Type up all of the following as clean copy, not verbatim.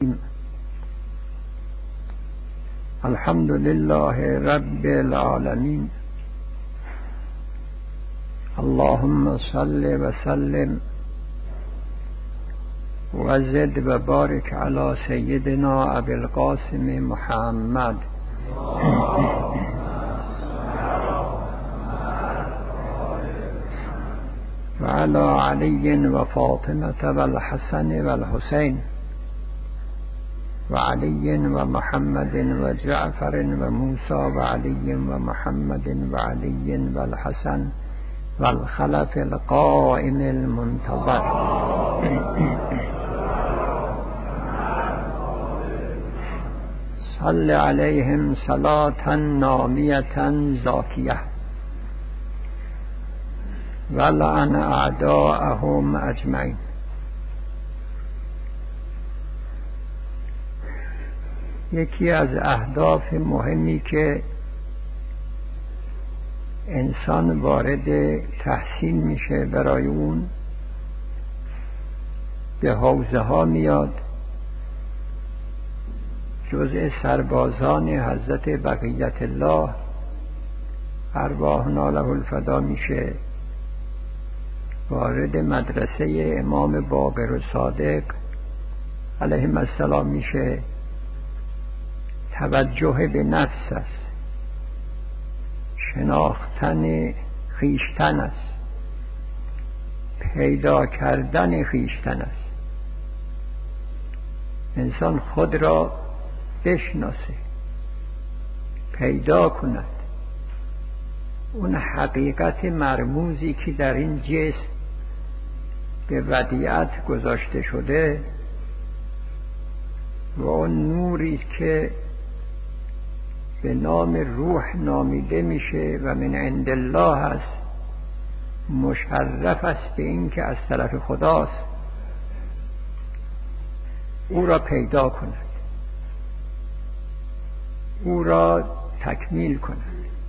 الحمد لله رب العالمين. اللهم صل وسلم وزد وبارك على سيدنا أبي القاسم محمد وعلى علي وفاطمة والحسن والحسين وعلي ومحمد وجعفر وموسى وعلي ومحمد وعلي والحسن والخلف القائم المنتظر. صل عليهم صلاة نامية زاكية ولعن أعداءهم أجمعين. یکی از اهداف مهمی که انسان وارد تحصیل میشه برای اون به حوزه ها میاد، جزء سربازان حضرت بقیت الله ارواحنا له الفدا میشه، وارد مدرسه امام باقر و صادق علیهم السلام میشه. توجه به نفس است، شناختن خویشتن است، پیدا کردن خویشتن است. انسان خود را بشناسه، پیدا کند. اون حقیقت مرموزی که در این جسم به ودیعت گذاشته شده و اون نوری که به نام روح نامیده میشه و من عند الله است، مشرف است به این که از طرف خداست، او را پیدا کند، او را تکمیل کند.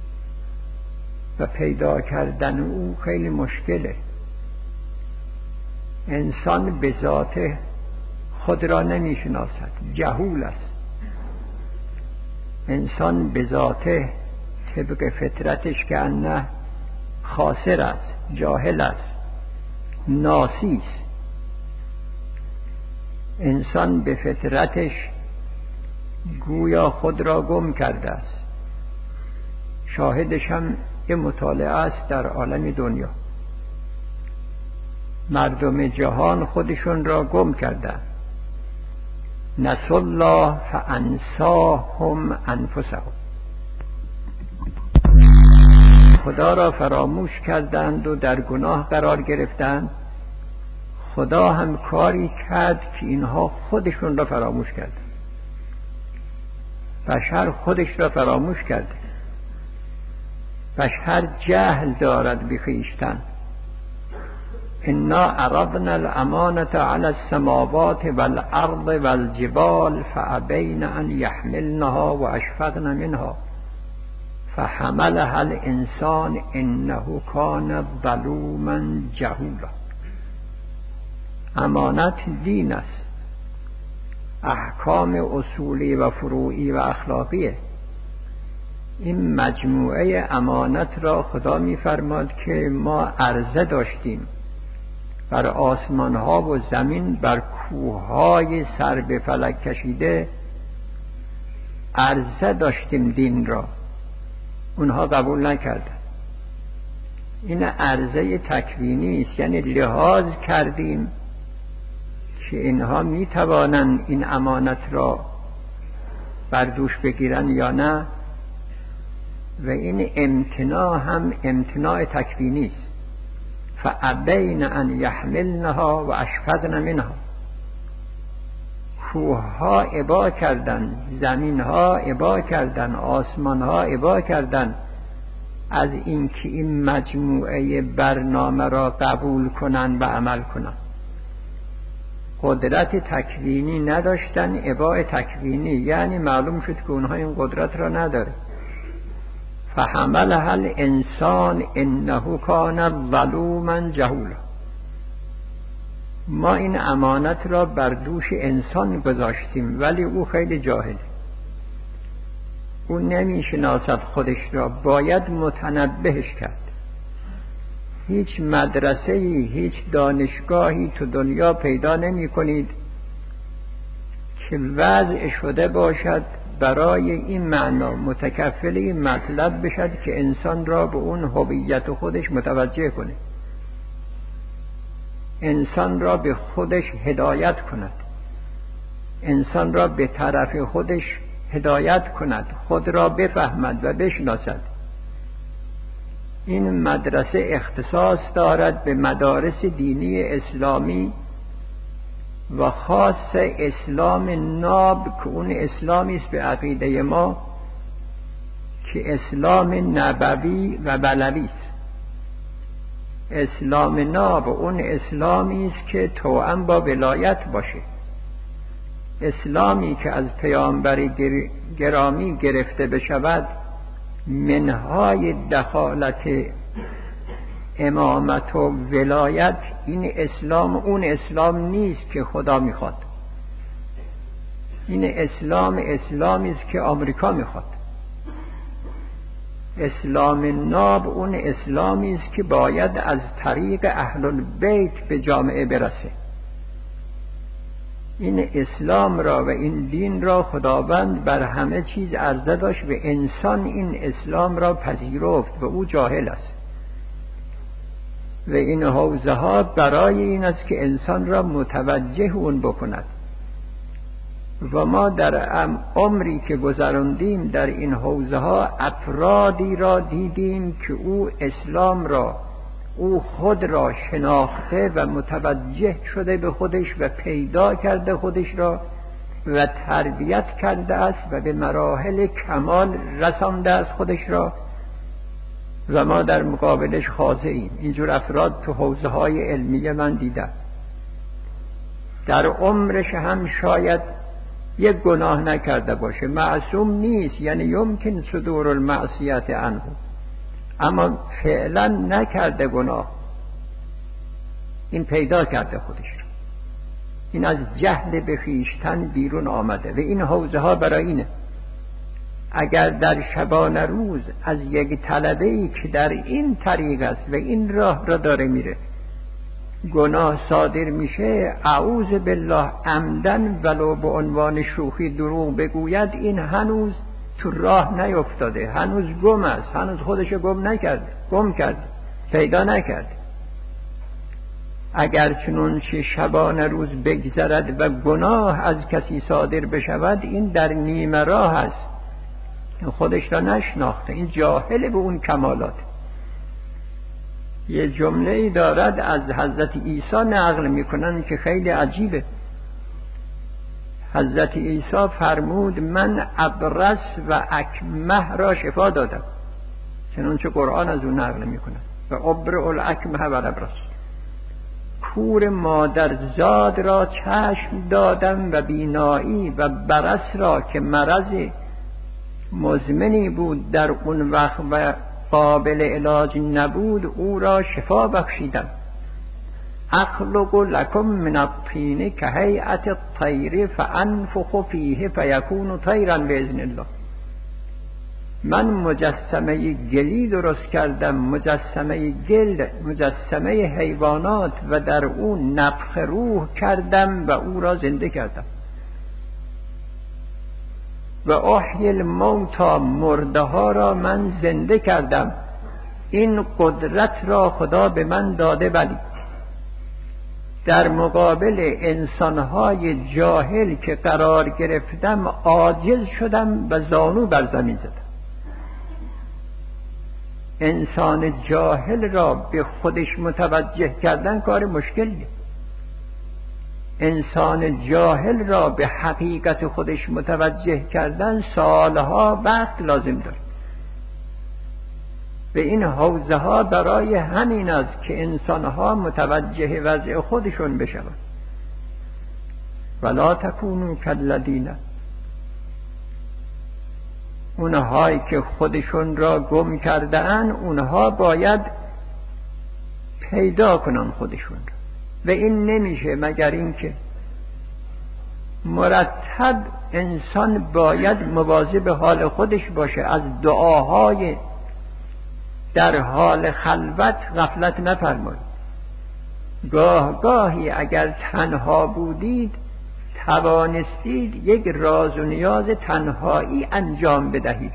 و پیدا کردن او خیلی مشکله. انسان به ذاته خود را نمیشناسد، جهول است. انسان به ذاته طبق فطرتش که انه خاسر است، جاهل است، ناسی است. انسان به فطرتش گویا خود را گم کرده است. شاهدش هم یه مطالعه است در عالم دنیا. مردم جهان خودشون را گم کردند. نسوا الله فانساهم انفسهم. خدا را فراموش کردند و در گناه قرار گرفتند. خدا هم کاری کرد که اینها خودشون را فراموش کردند. بشر خودش را فراموش کرده. بشر جهل دارد به خویشتن. انا عرضنا الامانة على السماوات والارض والجبال فابین ان یحملنها واشفقن منها فحملها الانسان انه کان ظلوما جهولا. امانت دین است، احکام اصولی و فروعی و اخلاقیه. این مجموعه امانت را خدا می‌فرماد که ما عرضه داشتیم بر آسمان ها و زمین، بر کوه های سر به فلک کشیده عرضه داشتیم دین را، اونها قبول نکردند. این عرضه تکوینی است، یعنی لحاظ کردیم که اینها میتوانند این امانت را بر دوش بگیرن یا نه، و این امتناع هم امتناع تکوینی است. فابین ان یحملنها و اشفقن منها. کوه ها ابا کردن، زمین ها ابا کردن، آسمان ها ابا کردن از اینکه این مجموعه برنامه را قبول کنن و عمل کنن. قدرت تکوینی نداشتن، اباء تکوینی، یعنی معلوم شد که اونها این قدرت را نداره. فحملها الانسان انه کان ظلوما جهولا. ما این امانت را بر دوش انسان گذاشتیم، ولی او خیلی جاهله، او نمیشناسد خودش را، باید متنبهش کرد. هیچ مدرسه‌ای، هیچ دانشگاهی تو دنیا پیدا نمی کنید که وضع شده باشد برای این معنا متکفل این مطلب بشد که انسان را به اون هویت خودش متوجه کنه، انسان را به خودش هدایت کند، انسان را به طرف خودش هدایت کند، خود را بفهمد و بشناسد. این مدرسه اختصاص دارد به مدارس دینی اسلامی و خاص اسلام ناب که اون اسلامی است به عقیده ما که اسلام نبوی و بلوی است. اسلام ناب اون اسلامی است که توأم با ولایت باشه، اسلامی که از پیامبر گرامی گرفته بشود، منهای دخالت امامت و ولایت، این اسلام اون اسلام نیست که خدا میخواد. این اسلام اسلامی است که آمریکا میخواد. اسلام ناب اون اسلامی است که باید از طریق اهل البیت به جامعه برسه. این اسلام را و این دین را خداوند بر همه چیز عرضه داشت و انسان این اسلام را پذیرفت و او جاهل است و این حوزه ها برای این است که انسان را متوجه اون بکند. و ما در عمری که گذراندیم در این حوزه ها افرادی را دیدیم که او اسلام را، او خود را شناخته و متوجه شده به خودش و پیدا کرده خودش را و تربیت کرده است و به مراحل کمال رسانده است خودش را و ما در مقابلش خاضعیم. اینجور افراد تو حوزه های علمیه من دیدم. در عمرش هم شاید یک گناه نکرده باشه، معصوم نیست، یعنی یمکن صدور المعصیت عنه، اما فعلا نکرده گناه، این پیدا کرده خودش رو، این از جهل به خویشتن بیرون آمده و این حوزه ها برای اینه. اگر در شبانه روز از یک طلبه‌ای که در این طریق است و این راه را داره میره گناه صادر میشه، اعوذ بالله عمدن ولو به عنوان شوخی دروغ بگوید، این هنوز تو راه نیفتاده، هنوز گم است، هنوز خودشو گم نکرده، گم کرده، پیدا نکرده. اگر چنانچه شبانه روز بگذرد و گناه از کسی صادر بشود، این در نیمه راه است، خودش را نشناخته، این جاهل به اون کمالات. یه جمله‌ای دارد از حضرت عیسی نقل میکنن که خیلی عجیبه. حضرت عیسی فرمود من ابرص و اکمه را شفا دادم، چنانچه قرآن از اون نقل میکنه و ابرئ الاکمه و الابرص، کور مادرزاد را چشم دادم و بینایی و برص را که مرض مزمنی بود در اون وقت و قابل علاج نبود او را شفا بخشیدم. اخلق لکم من الطین که هیئت الطیر فانفخ فیه فیکون طیرا باذن الله. من مجسمه گلی درست کردم، مجسمه گل، مجسمه حیوانات و در اون نفخ روح کردم و او را زنده کردم. و احیی الموتی، مرده ها را من زنده کردم. این قدرت را خدا به من داده، ولی در مقابل انسانهای جاهل که قرار گرفتم عاجز شدم و زانو بر زمین زدم. انسان جاهل را به خودش متوجه کردن کار مشکلیه. انسان جاهل را به حقیقت خودش متوجه کردن سالها وقت لازم داره. به این حوزه ها برای همین است که انسانها متوجه وضع خودشون بشوند. ولا تکونوا کالذین، اونهایی که خودشون را گم کرده اند، اونها باید پیدا کنن خودشون را. و این نمیشه مگر اینکه مرتب انسان باید مواظب حال خودش باشه، از دعاهای در حال خلوت غفلت نفرمایید. گاهی اگر تنها بودید توانستید یک راز و نیاز تنهایی انجام بدهید،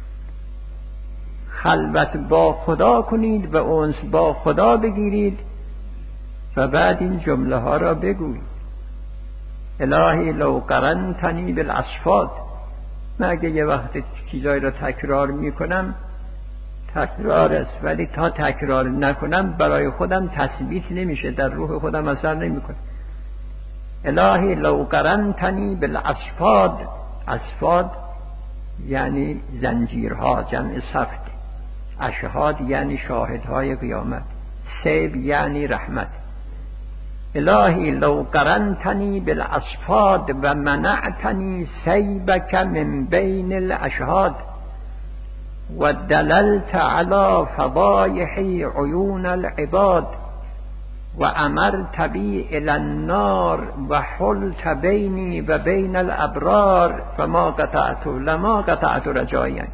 خلوت با خدا کنید و انس با خدا بگیرید و بعد این جمله ها را بگویید. الهی لو قرنتنی بالاصفاد. من اگه یه وقت چیزایی را تکرار میکنم تکرار است، ولی تا تکرار نکنم برای خودم تثبیت نمیشه، در روح خودم اثر نمیکنه. الهی لو قرنتنی بالاصفاد. اصفاد یعنی زنجیرها، جمع صفد. اشهاد یعنی شاهدهای قیامت. سیب یعنی رحمت. الهی لو قرنتنی بالاصفاد و منعتنی سیبک من بین الاشهاد و دللت على فضایح عیون العباد و امرت بی الی النار و حلت بینی و بین الابرار فما قطعت لما قطعت رجایک.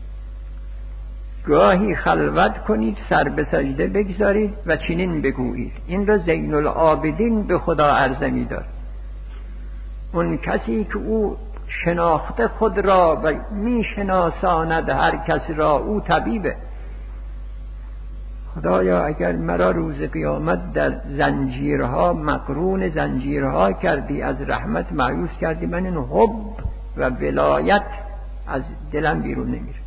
گاهی خلوت کنید، سر به سجده بگذارید و چنین بگویید. این را زین العابدین به خدا عرضه می دارد. اون کسی که او شناخته خود را و می شناساند هر کسی را، او طبیبه. خدایا اگر مرا روز قیامت در زنجیرها مقرون زنجیرها کردی، از رحمت مایوس کردی، من این حب و ولایت از دلم بیرون نمیره.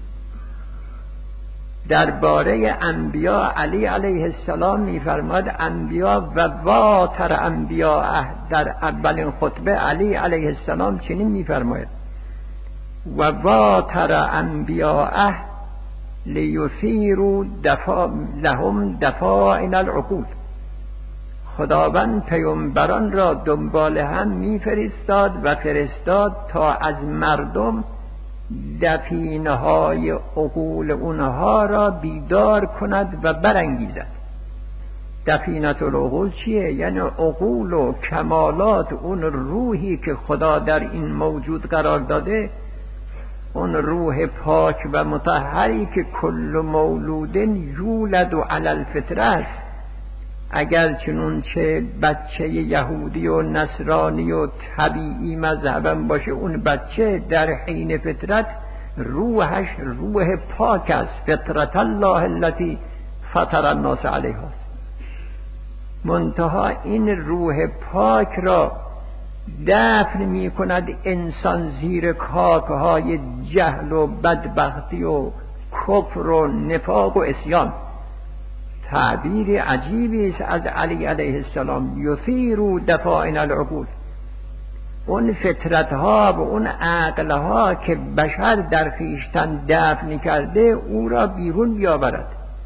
درباره انبیا علی علیه السلام میفرماد انبیا و واتر انبیا، در اولین خطبه علی علیه السلام چنین میفرماید و واتر انبیا لیثیروا لهم دفائن العقول. خداوند پیامبران را دنبال هم میفرستاد و فرستاد تا از مردم دفینه‌های عقول اونها را بیدار کند و برانگیزد. دفینت العقول چیه؟ یعنی عقول و کمالات اون روحی که خدا در این موجود قرار داده، اون روح پاک و مطهری که کل مولود یولد علی الفطره است. اگر چنون چه بچه یهودی و نصرانی و طبیعی مذهبم باشه، اون بچه در حین فطرت روحش روح پاک است، فطرت الله التي فطر الناس علیها است. منتها این روح پاک را دفن می کند انسان زیر خاکهای جهل و بدبختی و کفر و نفاق و عصیان. تعبیر عجیبی است از علی علیه السلام، یثیروا دفائن العقول. اون فطرتها و اون عقلها که بشر در خویشتن دفن کرده او را بیرون بیاورد.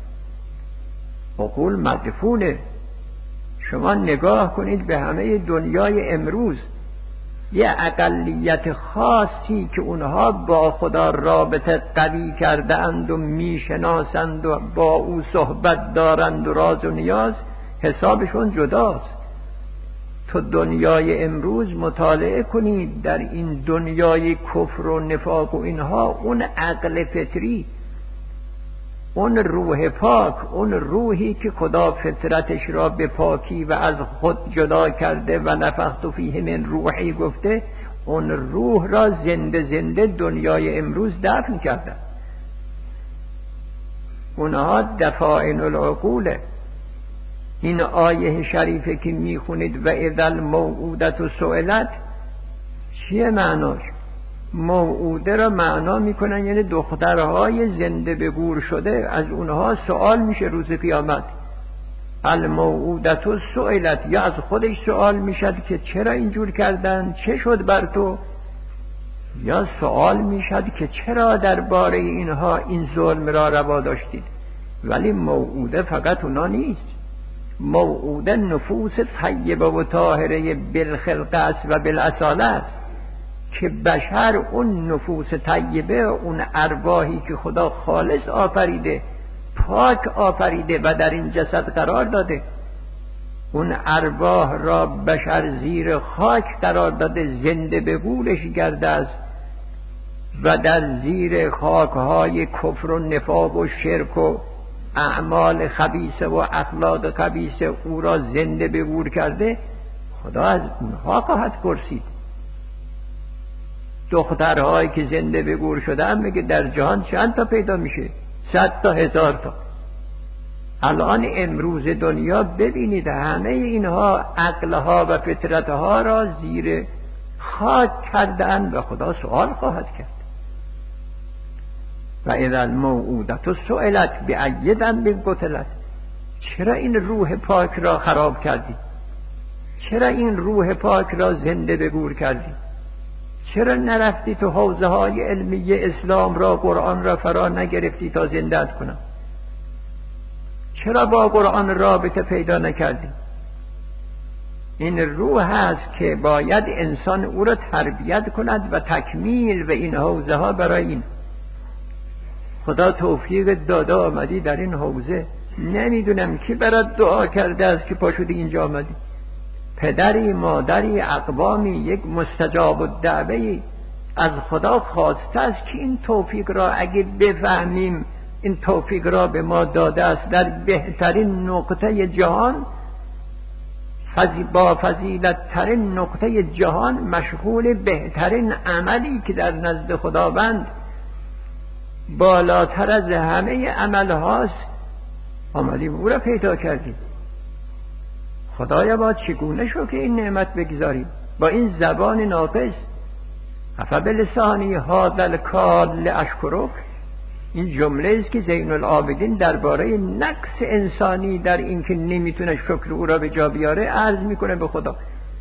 عقول مدفونه. شما نگاه کنید به همه دنیای امروز، یه اقلیت خاصی که اونها با خدا رابطه قوی کرده اند و میشناسند و با او صحبت دارند و راز و نیاز، حسابشون جداست. تو دنیای امروز مطالعه کنید، در این دنیای کفر و نفاق و اینها، اون عقل فطری، اون روح پاک، اون روحی که خدا فطرتش را به پاکی و از خود جدا کرده و نفخت فیه من روحی گفته، اون روح را زنده زنده دنیای امروز دفن کردن. اونها دفائن العقوله. این آیه شریفه که میخونید و اذا الموعودة سئلت، چیه معناش؟ موعوده را معنا میکنن یعنی دخترهای زنده به گور شده، از اونها سوال میشه روز قیامت. الموعودة سئلت، یا از خودش سوال میشد که چرا اینجور کردن، چه شد بر تو، یا سوال میشد که چرا درباره اینها این ظلم را روا داشتید. ولی موعوده فقط اونا نیست. موعوده نفوس طیبه و طاهره بالخلقه است و بالاصاله است، که بشر اون نفوس طیبه، اون ارواحی که خدا خالص آفریده، پاک آفریده و در این جسد قرار داده، اون ارواح را بشر زیر خاک قرار داده، زنده به گورش گرده است و در زیر خاکهای کفر و نفاق و شرک و اعمال خبیثه و اخلاق خبیثه او را زنده به گور کرده. خدا از اونها خواهد پرسید. دخترهایی که زنده به گور شدن میگه در جهان چند تا پیدا میشه؟ 100 تا 1000 تا. الان امروز دنیا ببینید همه اینها عقلها و فطرتها را زیر خاک کردن و خدا سوال خواهد کرد. و اذا الموءودة سئلت بأی ذنب قتلت. چرا این روح پاک را خراب کردی؟ چرا این روح پاک را زنده به گور کردی؟ چرا نرفتی تو حوزه های علمی اسلام را، قرآن را فرا نگرفتی تا زنده‌ات کنم؟ چرا با قرآن رابطه پیدا نکردی؟ این روح هست که باید انسان او را تربیت کند و تکمیل و این حوزه ها برای این. خدا توفیق داده آمدی در این حوزه. نمیدونم کی برات دعا کرده است که پاشودی اینجا آمدی. پدری، مادری، اقوامی، یک مستجاب الدعوه از خدا خواسته است که این توفیق را اگه بفهمیم، این توفیق را به ما داده است در بهترین نقطه جهان، با فضیلت ترین نقطه جهان، مشغول بهترین عملی که در نزد خداوند بالاتر از همه عمل هاست، آمدیم او را پیدا کردیم. خدایا با چگونه شو که این نعمت بگذاریم با این زبان ناقص؟ افبلسانی هذا الکال اشکرک. این جمله است که زین العابدین درباره نقص انسانی در این که نمیتونه شکر او را به جا بیاره عرض میکنه به خدا.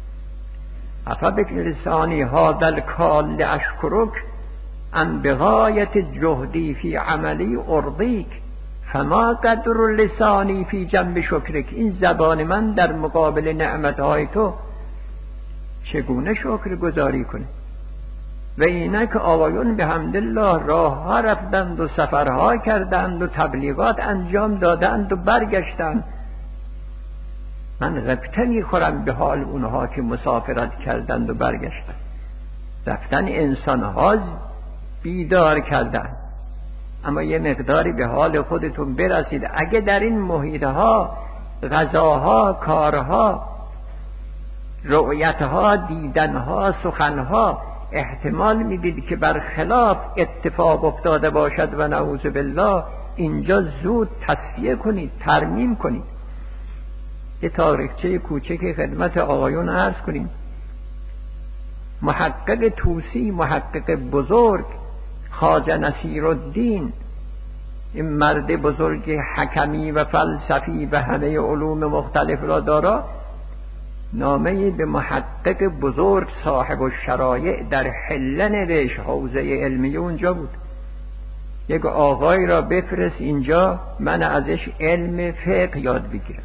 افبلسانی هذا الکال اشکرک ام بغایت جهدی فی عملی ارضیک فما قدر لسانی فی جنب شکرک. این زبان من در مقابل نعمتهای تو چگونه شکر گزاری کنه؟ و اینک آقایون به حمدالله راه ها رفتند و سفرها کردند و تبلیغات انجام دادند و برگشتند. من غبطه میخورم به حال اونها که مسافرت کردند و برگشتند. رفتن انسانها بیدار کردند، اما یه مقداری به حال خودتون برسید. اگه در این محیطها، غذاها، کارها، رؤیتها، دیدنها، سخنها احتمال میدید که برخلاف اتفاق افتاده باشد و نعوذ بالله، اینجا زود تصفیه کنید، ترمیم کنید. یه تاریخچه کوچک خدمت آقایون عرض کنیم. محقق طوسی، محقق بزرگ، خواجه نصیرالدین، این مرد بزرگ حکمی و فلسفی و همه علوم مختلف را دارا، نامه به محقق بزرگ صاحب الشرایع در حله نوشت. حوزه علمی اونجا بود. یک آقای را بفرست اینجا من ازش علم فقه یاد بگیرم.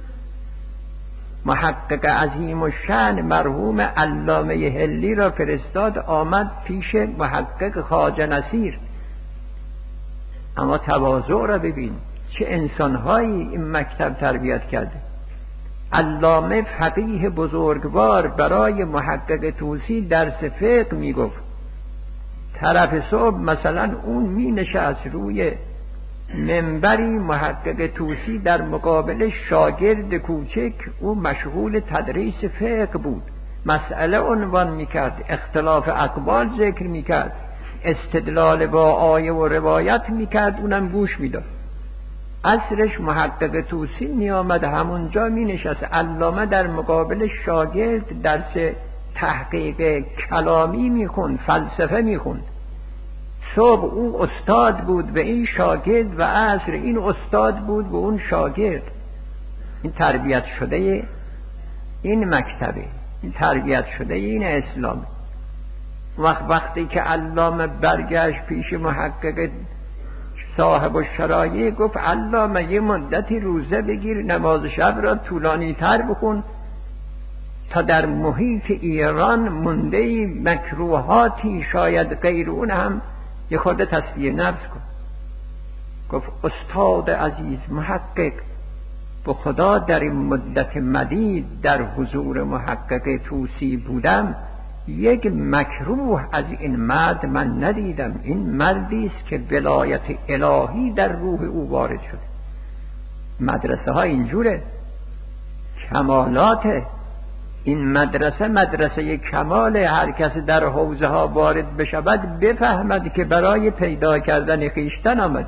محقق عظیم الشأن مرحوم علامه حلی را فرستاد، آمد پیش محقق خواجه نصیر. اما تواضع را ببین، چه انسانهایی این مکتب تربیت کرده. علامه فقیه بزرگوار برای محقق طوسی درس فقه میگفت. طرف صبح مثلا اون می نشست روی منبری، محقق طوسی در مقابل شاگرد کوچک، او مشغول تدریس فقه بود، مسئله عنوان میکرد، اختلاف اقوال ذکر میکرد، استدلال با آیه و روایت میکرد، اونم گوش میداد. عصرش محقق طوسی می آمد همونجا می نشست. علامه در مقابل شاگرد درس تحقیق کلامی می خوند، فلسفه می خوند. صبح او استاد بود به این شاگرد و عصر این استاد بود به اون شاگرد. این تربیت شده این مکتبه، این تربیت شده این اسلام. وقتی که علامه برگشت پیش محقق صاحب الشرایع، گفت علامه یه مدتی روزه بگیر، نماز شب را طولانی تر بخون تا در محیط ایران مونده مکروهاتی، شاید غیر اون هم یه خورده تصفیه نفس کن. گفت استاد عزیز محقق به خدا در این مدت مدید در حضور محقق طوسی بودم، یک مکروه از این مرد من ندیدم. این مردی است که ولایت الهی در روح او وارد شده. مدرسه ها اینجوره، کمالات. این مدرسه کمال. هر کس در حوزه ها وارد بشود بفهمد که برای پیدا کردن خویشتن آمده،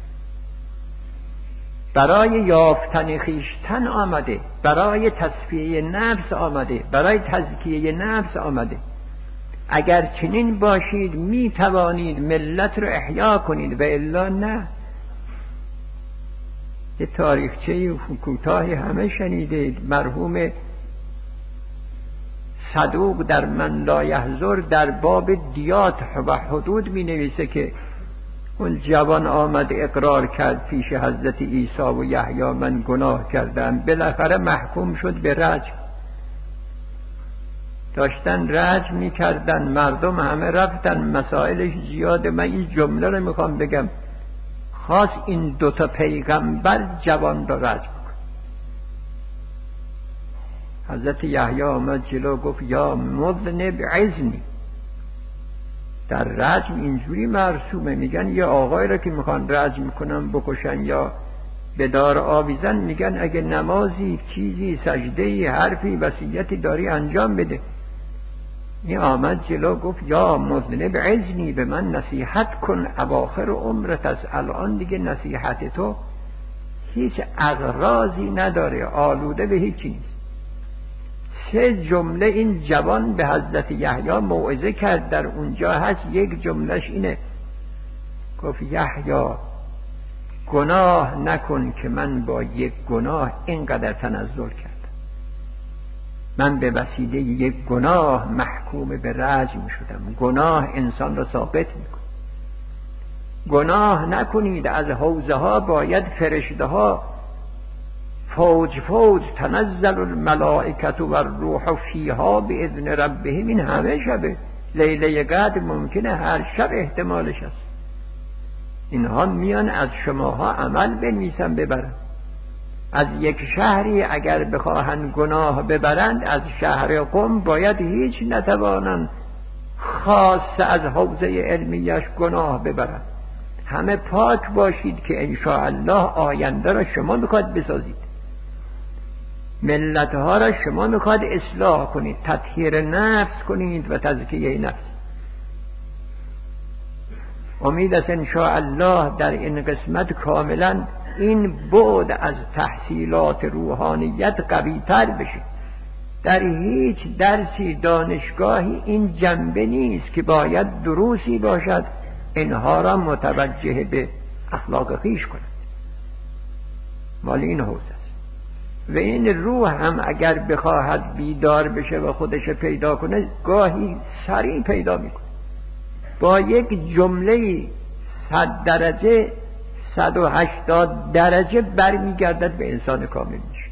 برای یافتن خویشتن آمده، برای تصفیه نفس آمده، برای تزکیه نفس آمده. اگر چنین باشید می توانید ملت رو احیا کنید و الا نه. یه تاریخچه کوتاهی همه شنیدید، مرحوم صدوق در من لا یحضر در باب دیات و حدود می نویسه که اون جوان آمد اقرار کرد پیش حضرت عیسی و یحیی من گناه کردم، بالاخره محکوم شد به رجم. داشتن رجم می کردن، مردم همه رفتن، مسائلش زیاده. من این جمله رو میخوام بگم، خاص این دوتا پیغمبر جوان را رجم کن. حضرت یحیی آمد جلو گفت یا مذنب عزنی. در رجم اینجوری مرسومه، میگن یه آقای را که میخوان رجم کنن بکشن یا به دار آویزن، میگن اگه نمازی، چیزی، سجدهی، حرفی، وصیتی داری انجام بده. این آمد جلو گفت یا مذنب عزنی، به من نصیحت کن، اواخر عمرت از الان دیگه نصیحت تو هیچ اغراضی نداره، آلوده به هیچی نیست. 3 جمله این جوان به حضرت یحیی موعظه کرد. در اونجا هست یک جملهش اینه، گفت یحیی گناه نکن که من با یک گناه اینقدر تنزل کردم. من به وسیله یک گناه محکوم به رجم شدم. گناه انسان را ساقط میکنه. گناه نکنید. از حوزه ها باید فرشته ها فوج فوج تنزل الملائکه و الروح فیها باذن ربهم. این همه شبه لیله قدر ممکنه هر شب احتمالش است. اینها میان از شماها عمل بنویسن ببرن. از یک شهری اگر بخواهند گناه ببرند، از شهر قم باید هیچ نتوانند خاص از حوزه علمیش گناه ببرند. همه پاک باشید که انشاءالله آینده را شما میخواد بسازید، ملتها را شما میخواد اصلاح کنید، تطهیر نفس کنید و تزکیه نفس. امید است انشاءالله در این قسمت کاملا این بعد از تحصیلات روحانیت قوی تر بشه. در هیچ درسی دانشگاهی این جنبه نیست که باید دروسی باشد اینها را متوجه به اخلاق خویش کند. مال این حوزه است. و این روح هم اگر بخواهد بیدار بشه و خودش پیدا کنه، گاهی سریع پیدا میکنه. با یک جمله 100 درجه 180 درجه برمیگردد به انسان کامل میشه.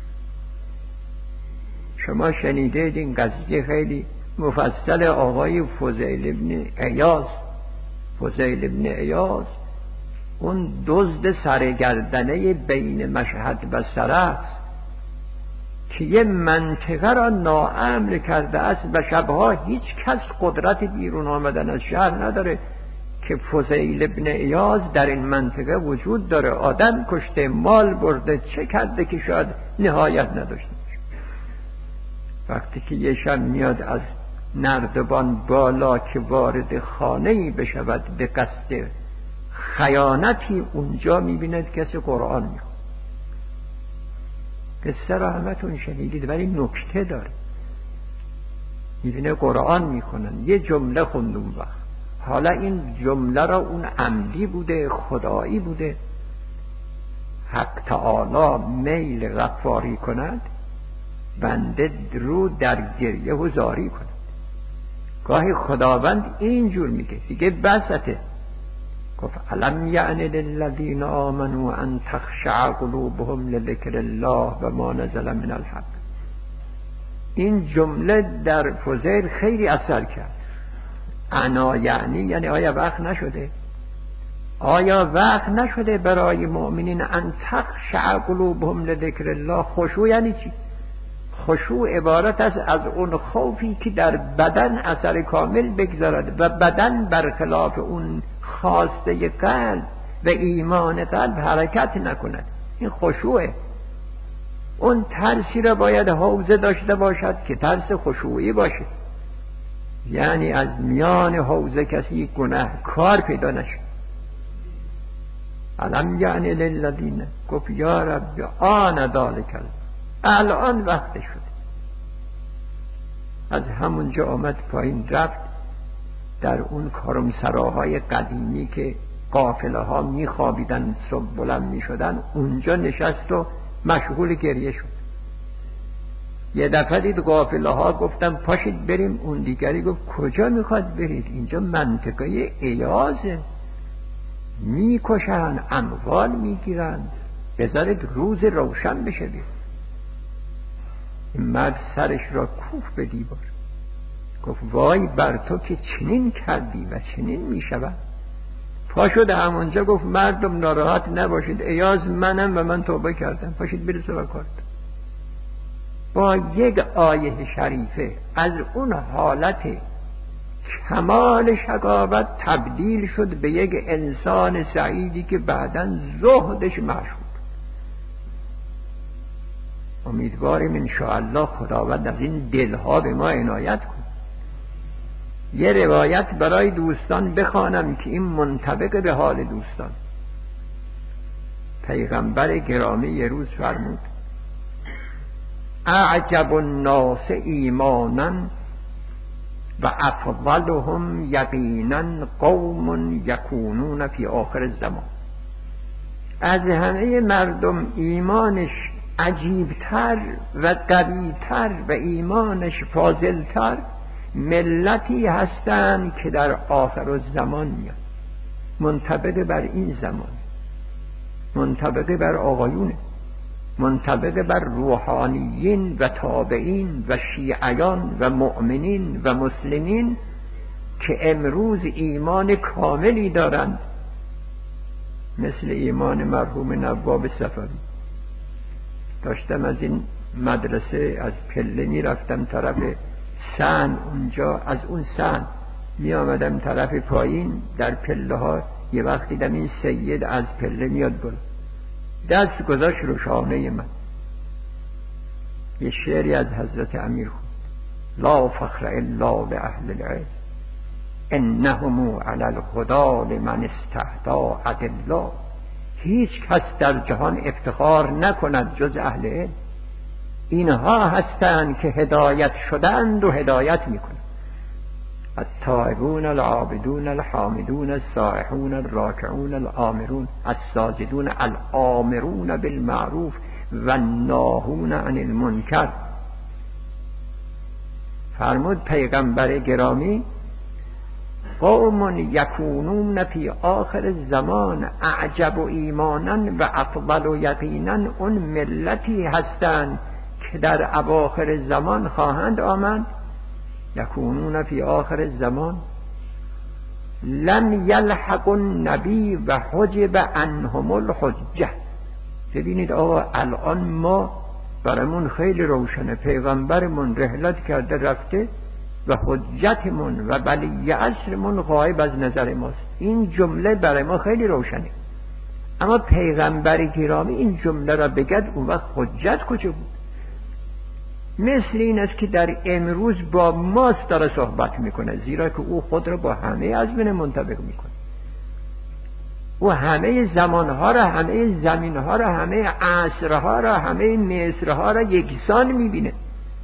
شما شنیدید این قضیه خیلی مفصل آقای فضیل ابن عیاض. فضیل ابن عیاض اون دزد سرگردنه بین مشهد و سرخس که یه منطقه را ناامن کرده است و شبها هیچ کس قدرت بیرون آمدن از شهر نداره که فضیل ابن عیاض در این منطقه وجود داره. آدم کشته، مال برده، چه کرده که شاید نهایت نداشته باشه. وقتی که یه شب میاد از نردبان بالا که وارد خانه‌ای بشود به قصد خیانتی، اونجا میبیند کسی قرآن میخواد. قصه را همتون شنیدید ولی نکته داره. میبینه قرآن میخونن، یه جمله خوندون وقت، حالا این جمله را اون عمدی بوده، خدایی بوده، حق تعالی میل غفاری کند، بنده رو در گریه و زاری کند. گاهی خداوند اینجور میگه دیگه بسته. گفت علم یعنی للذین آمنوا ان تخشع قلوبهم لذکر الله و ما نزل من الحق. این جمله در فضیل خیلی اثر کرد. انا یعنی آیا وقت نشده؟ آیا وقت نشده برای مؤمنین ان تخشع قلوبهم لذکر الله؟ خشوع یعنی چی؟ خشوع عبارت است از اون خوفی که در بدن اثر کامل بگذارد و بدن برخلاف اون خواسته قلب و ایمان قلب حرکت نکند. این خشوعه. اون ترسی را باید حوزه داشته باشد که ترس خشوعی باشه، یعنی از میان حوزه کسی گناهکار پیدا نشه. علم یعنی للذین، گفت یا رب آن ذالک، الان وقت شد. از همونجا آمد پایین رفت در اون کارمسراهای قدیمی که قافله ها میخوابیدن صبح بلند میشدن، اونجا نشست و مشغول گریه شد. یه دفعه دید قافله ها گفتن پاشید بریم. اون دیگری گفت کجا میخواد برید؟ اینجا منطقه ایازه، میکشن، اموال میگیرن، بذارید روز روشن بشه. این مرد سرش را کوف به دیوار، گفت وای بر تو که چنین کردی و چنین میشود. پا شد همونجا گفت مردم ناراحت نباشید، ایاز منم و من توبه کردم، پاشید برید سراغ کار. با یک آیه شریفه از اون حالت کمال شقاوت تبدیل شد به یک انسان سعیدی که بعداً زهدش مشهود. امیدواریم انشاءالله خداوند از این دلها به ما عنایت کن. یه روایت برای دوستان بخوانم که این منطبق به حال دوستان. پیغمبر گرامی یه روز فرمود اعجب الناس ایمانا و افضلهم یقینا قوم یکونون فی آخر الزمان. از همه مردم ایمانش عجیبتر و قویتر و ایمانش فاضلتر ملتی هستند که در آخر الزمان میاد. منطبق بر این زمان، منطبق بر آقایونه، منطبق بر روحانیین و تابعین و شیعیان و مؤمنین و مسلمین که امروز ایمان کاملی دارند، مثل ایمان مرحوم نواب صفوی. داشتم از این مدرسه از پله می رفتم طرف سن، اونجا از اون سن می آمدم طرف پایین در پله ها، یه وقت دیدم این سید از پله میاد بالا، دست گذاشت رو شانه من، یه شعری از حضرت امیر خوند لا فخر الا باهل العلم انهم علی الهدى لمن استهدى ادلا. هیچ کس در جهان افتخار نکند جز اهل علم. اینها هستند که هدایت شدند و هدایت میکنند. التائبون العابدون الحامدون السائحون الراکعون الآمرون الساجدون الآمرون بالمعروف و الناهون عن المنکر. فرمود پیغمبر گرامی قوم یکونون فی آخر الزمان اعجب و ایمانا و افضل و یقینا، اون ملتی هستند که در اواخر زمان خواهند آمد. یکونون فی آخر الزمان لم یلحق النبی و حجب عنهم الحجه. ببینید آقا الان ما برامون خیلی روشنه، پیغمبرمون رحلت کرده رفته و حجتمون و ولی عصرمون غایب از نظر ماست. این جمله برای ما خیلی روشنه، اما پیغمبر گرامی این جمله را بگد اون وقت حجت کجا بود؟ مثل این است که در امروز با ماست داره صحبت میکنه، زیرا که او خود را با همه ازمنه منطبق میکنه. او همه زمانها را، همه زمینها را، همه عصرها را، همه مصرها را یکسان میبینه.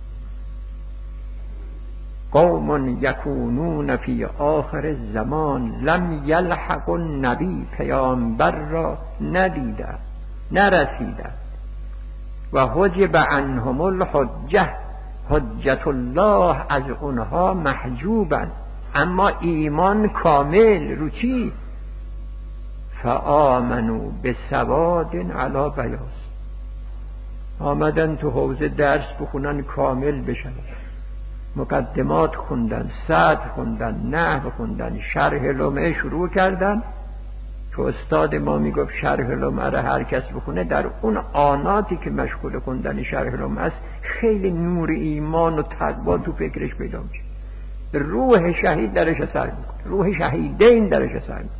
قوم یکونون فی آخر الزمان لم یلحق النبی، پیامبر را ندیده، نرسیده، و حجب عنهم الحجه، حجت الله از اونها محجوبن، اما ایمان کامل رو چی؟ فآمنوا بسواد علی بیاض. آمدن تو حوزه درس بخونن کامل بشن، مقدمات خوندن، صدر خوندن، نحو خوندن، شرح لمعه شروع کردن، که استاد ما میگفت شرح لمعه را هر کس بخونه، در اون آناتی که مشغول خوندن شرح لمعه است خیلی نور ایمان و تقوا تو فکرش پیدا میشه، روح شهید درش اثر میکنه، روح شهیدین درش اثر میکنه.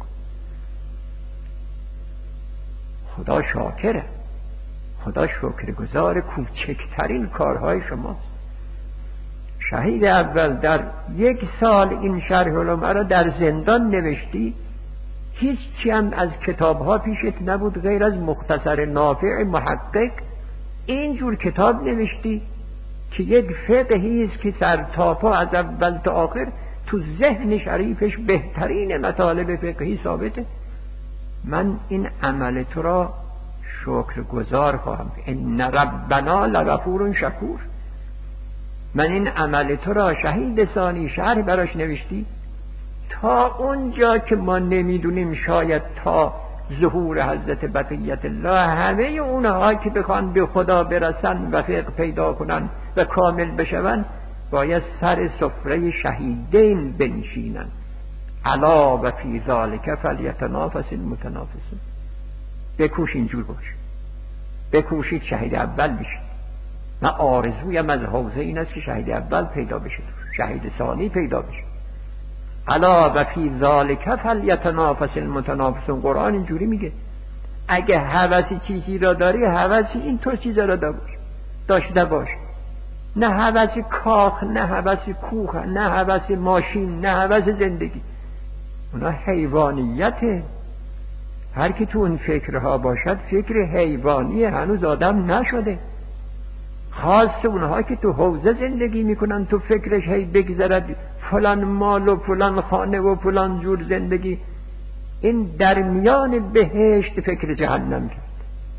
خدا شاکره، خدا شکرگزار کوچکترین کارهای شماست. شهید اول در 1 سال این شرح لمعه را در زندان نوشتی، هیچ چی هم از کتابها پیشت نبود غیر از مختصر نافع محقق. اینجور کتاب نوشتی که یک فقهی است که سر تا پا از اول تا آخر تو ذهن شریفش بهترین مطالب فقهی ثابته. من این عمل تو را شکرگزار خواهم، ان ربنا لغفور شکور. من این عمل تو را شهید ثانی شرح براش نوشتی تا اونجا که ما نمیدونیم، شاید تا ظهور حضرت بقیت الله همه اونها که بخوان به خدا برسن و فقه پیدا کنن و کامل بشون باید سر سفره شهیدین بنشینن. الا و فی ذلک فلیتنافس المتنافسون. بکوش اینجور باش، بکوشید شهید اول بشید. من آرزویم از حوزه این است که شهید اول پیدا بشه، شهید ثانی پیدا بشه. الا و فی ذلک فلیتنافس المتنافسون. قرآن اینجوری میگه اگه هوس چیزی را داری، هوس این تو چیزا را داشته باش، نه هوس کاخ، نه هوس کوخ، نه هوس ماشین، نه هوس زندگی. اونا حیوانیته. هر کی تو اون فکرها باشد فکر حیوانیه، هنوز آدم نشده. خاص اونها که تو حوزه زندگی میکنن تو فکرش هی بگذرد فلان مال و فلان خانه و فلان جور زندگی، این در میان بهشت فکر جهنم کرد،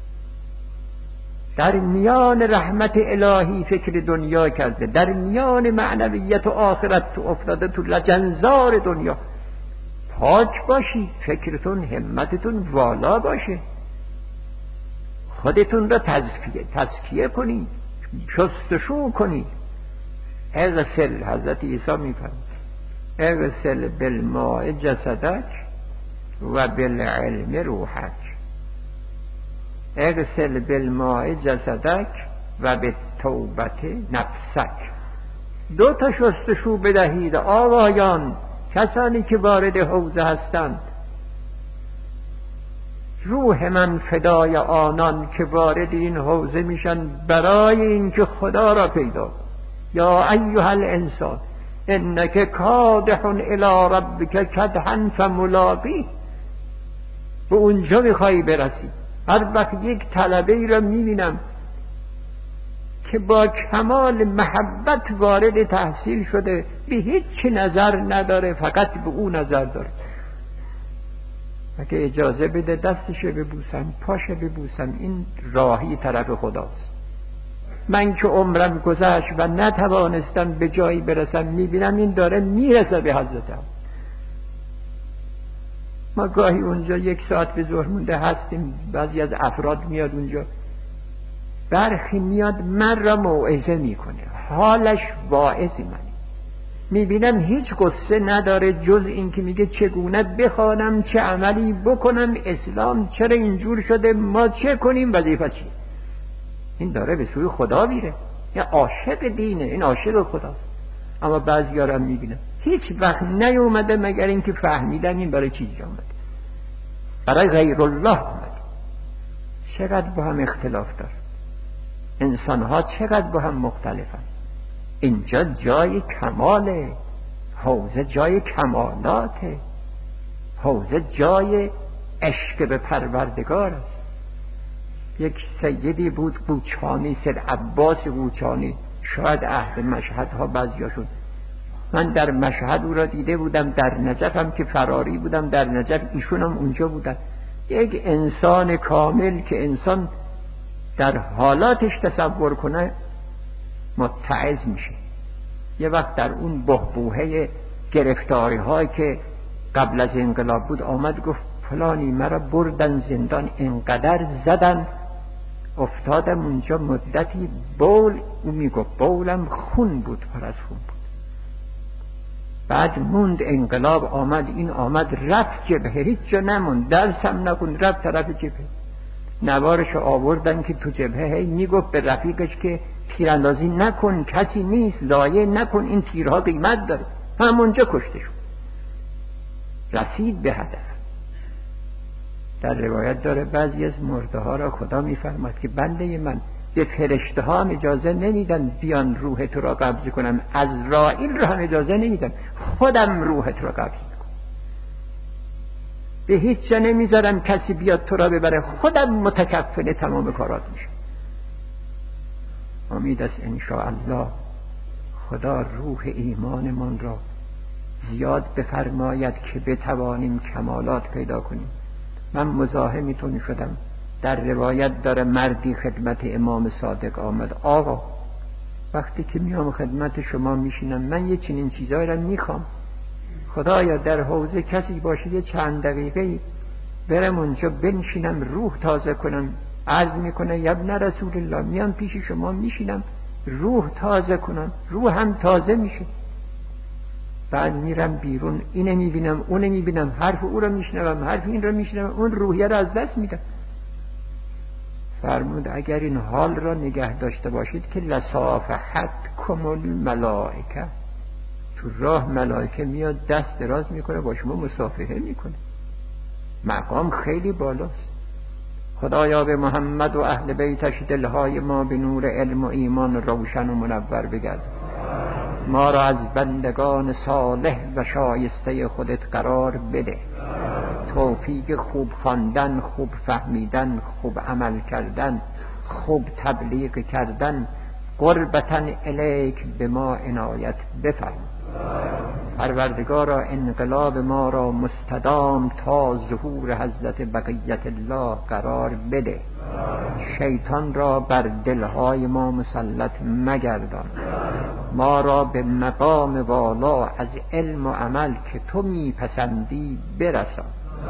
در میان رحمت الهی فکر دنیا کرده، در میان معنویت و آخرت تو افتاده تو لجنزار دنیا. پاک باشی، فکرتون همتتون والا باشه، خودتون را تزکیه کنید، شستشو کنید. اغسل، حضرت عیسی میفرماید اغسل بالماء جسدک و بالعلم روحک. اغسل بالماء جسدک و بالتوبت نفسک. 2 تا شستشو بدهید آقایان، کسانی که وارد حوزه هستند. روح من فدای آنان که وارد این حوزه میشن برای اینکه خدا را پیدا کن. یا ایها الانسان انک کادح الی ربک کدحا فملاقیه. به اونجا میخوایی برسی. هر وقت یک طلبه ای را میبینم که با کمال محبت وارد تحصیل شده، به هیچ نظر نداره، فقط به اون نظر داره. اگه اجازه بده دستشو ببوسم، پاشو ببوسم، این راهی طرف خداست. من که عمرم گذشت و نتوانستم به جایی برسم، میبینم این داره میرسه به حضرتم. ما گاهی اونجا 1 ساعت به ظهر مونده هستیم، بعضی از افراد میاد اونجا، برخی میاد من را موعظه میکنه، حالش واعظی منی، میبینم هیچ قصه نداره جز این که میگه چگونه بخوانم، چه عملی بکنم، اسلام چرا اینجور شده، ما چه کنیم، وظیفه چیه. این داره به سوی خدا میره، این عاشق دینه، این عاشق خداست. اما بعضی ها را میبینم هیچ وقت نیومده مگر اینکه فهمیدن این برای چیزی آمده، برای غیر الله آمده. چقدر با هم اختلاف داره، انسان ها چقدر با هم مختلفن. اینجا جای کماله، حوزه جای کمالاته، حوزه جای عشق به پروردگار است. یک سیدی بود قوچانی، سید عباس قوچانی، شاید اهل مشهد ها بعضیاشون. من در مشهد او را دیده بودم، در نجف هم که فراری بودم در نجف ایشون هم اونجا بودن. یک انسان کامل که انسان در حالاتش تصور کنه متعظ میشه. یه وقت در اون بحبوحه گرفتاری هایی که قبل از انقلاب بود آمد گفت فلانی مرا بردن زندان، اینقدر زدن افتادم اونجا مدتی بول. او میگفت بولم خون بود، پر از خون بود. بعد موند انقلاب آمد، این آمد رفت جبهه، هیچ جا نموند، درسم نکن، رفت طرف جبهه. نوارش آوردن که تو جبهه هی میگفت به رفیقش که تیراندازی نکن، کسی نیست، ضایع نکن، این تیرها قیمت داره. همونجا کشته شد، رسید به هدف. در روایت داره بعضی از مرده ها را خدا میفرماد که بنده من به فرشته ها هم اجازه نمیدن بیان روح تو را قبض کنم، عزرائیل را هم اجازه نمیدن، خودم روح تو را قبض میکنم، به هیچ جا نمیذارم کسی بیاد تو را ببره، خودم متکفل تمام کارات میشم. امید است انشاءالله خدا روح ایمانمان را زیاد بفرماید که بتوانیم کمالات پیدا کنیم. من مزاحمتون شدم، در روایت داره مردی خدمت امام صادق آمد، آقا وقتی که میام خدمت شما میشینم من یه چنین چیزایی را میخوام، خدایا در حوزه کسی باشه یه چند دقیقه برم اونجا بنشینم روح تازه کنم. عرض میکنه یا ابن رسول الله میام پیش شما میشینم روح تازه کنم، روح هم تازه میشه. بعد میرم بیرون، اینه میبینم اونه میبینم، حرف او رو میشنوم، حرف این رو میشنوم، اون روحیه رو از دست میدم. فرمود اگر این حال را نگه داشته باشید که لصافحتکم الملائکه، تو راه ملائکه میاد دست دراز میکنه با شما مصافحه میکنه، مقام خیلی بالاست. خدایا به محمد و اهل بیتش دلهای ما به نور علم و ایمان روشن و منور بگرد، ما را از بندگان صالح و شایسته خودت قرار بده، توفیق خوب خواندن، خوب فهمیدن، خوب عمل کردن، خوب تبلیغ کردن، قربتاً الیک به ما عنایت بفرما. پروردگارا انقلاب ما را مستدام تا ظهور حضرت بقیت الله قرار بده، شیطان را بر دلهای ما مسلط مگردان، ما را به مقام والا از علم و عمل که تو میپسندی برسان.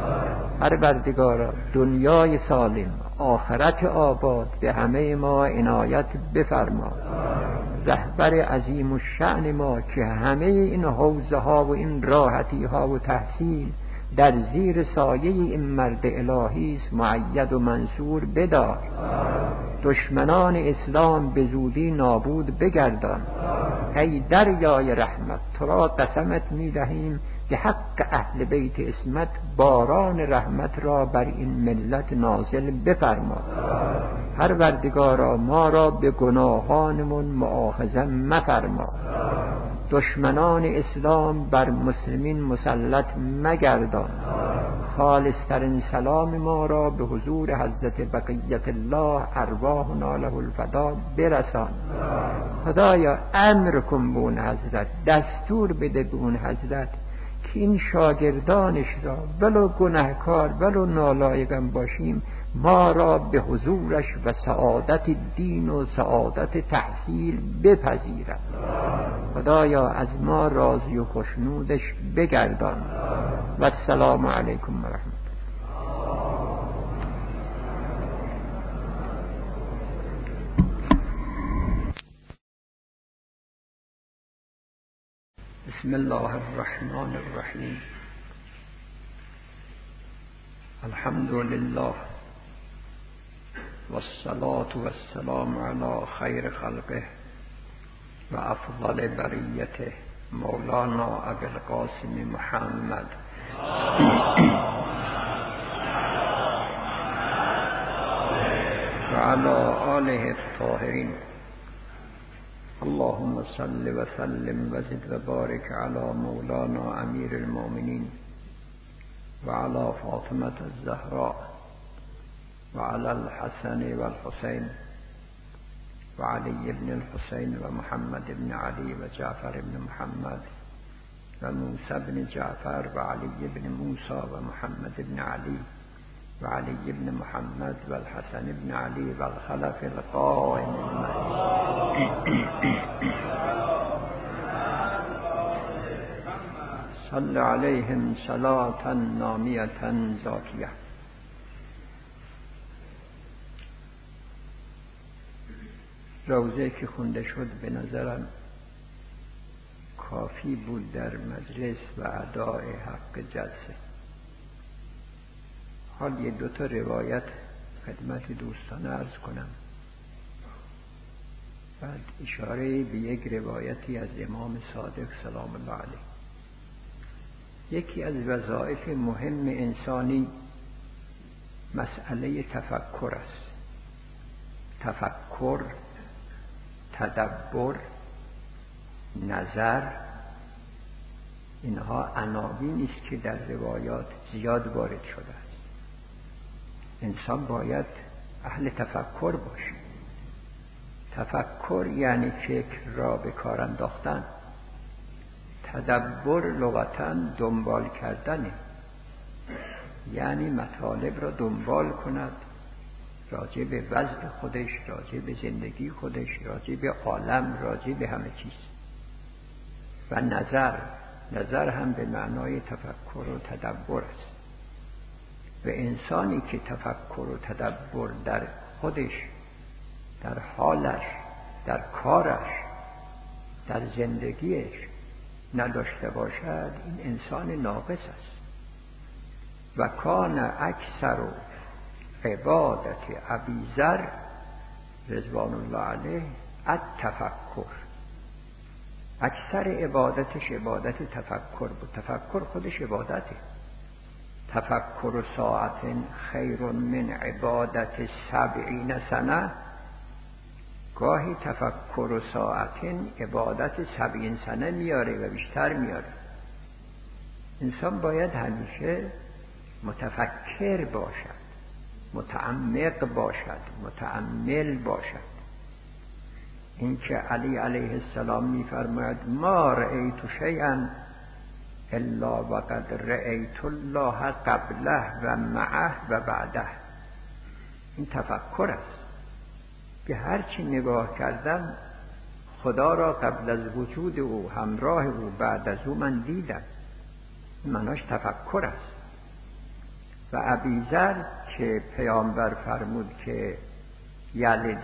پروردگارا دنیای سالم، آخرت آباد به همه ما عنایت بفرما. رهبر عظیم الشأن ما که همه این حوزه ها و این راحتی ها و تحصیل در زیر سایه این مرد الهی است، مؤید و منصور بدار. دشمنان اسلام به زودی نابود بگردان. ای دریای رحمت، تو را قسمت می دهیم به حق اهل بیت اسمت باران رحمت را بر این ملت نازل بفرما. پروردگارا ما را به گناهانمون مؤاخذه مفرما. دشمنان اسلام بر مسلمین مسلط مگردان. خالصترین سلام ما را به حضور حضرت بقیت الله ارواحنا له الفدا برسان. خدایا امر کن به اون حضرت، دستور بده به اون حضرت که این شاگردانش را ولو گناهکار ولو نالایقم باشیم ما را به حضورش و سعادت دین و سعادت تحصیل بپذیرد. خدایا از ما راضی و خوشنودش بگردان. و السلام علیکم و رحمت. بسم الله الرحمن الرحیم. الحمد لله والصلاة والسلام على خیر خلقه و افضل بریته مولانا ابی القاسم محمد و علی آله الطاهرین. اللهم صل و سلم و زد و بارک علی مولانا امیر المؤمنین و علی فاطمة الزهراء و علی الحسن و الحسین و علی ابن الحسین و محمد ابن علی و جعفر ابن محمد و موسی ابن جعفر و علی ابن موسی و محمد ابن علی و علی ابن محمد و الحسن ابن علی و الخلف القائم صل علیهم صلاة نامیة زاکیة. روزه که خونده شد به نظرم کافی بود در مجلس و اداء حق جلسه. حال یه دوتا روایت خدمت دوستان عرض کنم، بعد اشاره به یک روایتی از امام صادق سلام الله علیه. یکی از وظایف مهم انسانی مسئله تفکر است. تفکر، تدبر، نظر، اینها عناوینی است که در روایات زیاد وارد شده است. انسان باید اهل تفکر باشه. تفکر یعنی فکر را به کار انداختن. تدبر لغتاً دنبال کردنه، یعنی مطالب را دنبال کند راجع به وضع خودش، راجع به زندگی خودش، راجع به عالم، راجع به همه چیز. و نظر هم به معنای تفکر و تدبر است. و انسانی که تفکر و تدبر در خودش، در حالش، در کارش، در زندگیش نداشته باشد، این انسان ناقص است. و کان اکثر عبادت ابی ذر رضوان الله علیه التفکر. اکثر عبادتش عبادت تفکر بود. تفکر خودش عبادته. تفکر ساعت خیر من عبادت 70 سنه. گاهی تفکر ساعت عبادت 70 سنه میاره و بیشتر میاره. انسان باید همیشه متفکر باشد، متعمق باشد، متأمل باشد. این که علی علیه السلام می‌فرماید ما رأیت شیئا الا وقد رأیت الله قبله و معه و بعده. این تفکر است که هر چی نگاه کردم خدا را قبل از وجود او، همراه او، بعد از او من دیدم. معناش تفکر است. و ابی ذر که پیامبر فرمود که یلد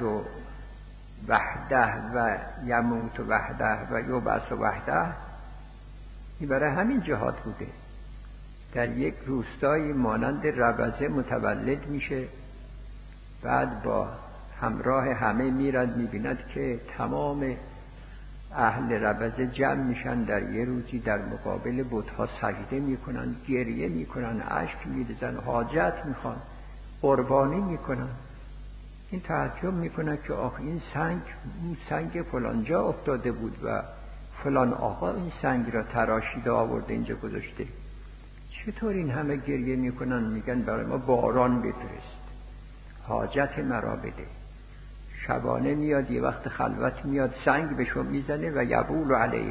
وحده و یموت وحده و یبعث وحده، این برای همین جهاد بوده. در یک روستایی مانند ربزه متولد میشه، بعد با همراه همه میرد، میبیند که تمام اهل ربزه جمع میشن در یه روزی در مقابل بت‌ها سجده میکنن، گریه میکنن، اشک میریزن، حاجت میخوان، قربانی میکنن. این تعجب میکنه که آخه این سنگ فلان جا افتاده بود و فلان آقا این سنگ را تراشیده آورده اینجا گذاشته. چطور این همه گریه میکنن؟ میگن برای ما باران بفرست، حاجت مرا بده. شبانه میاد، یه وقت خلوت میاد، سنگ بهشون میزنه و یبول علیه.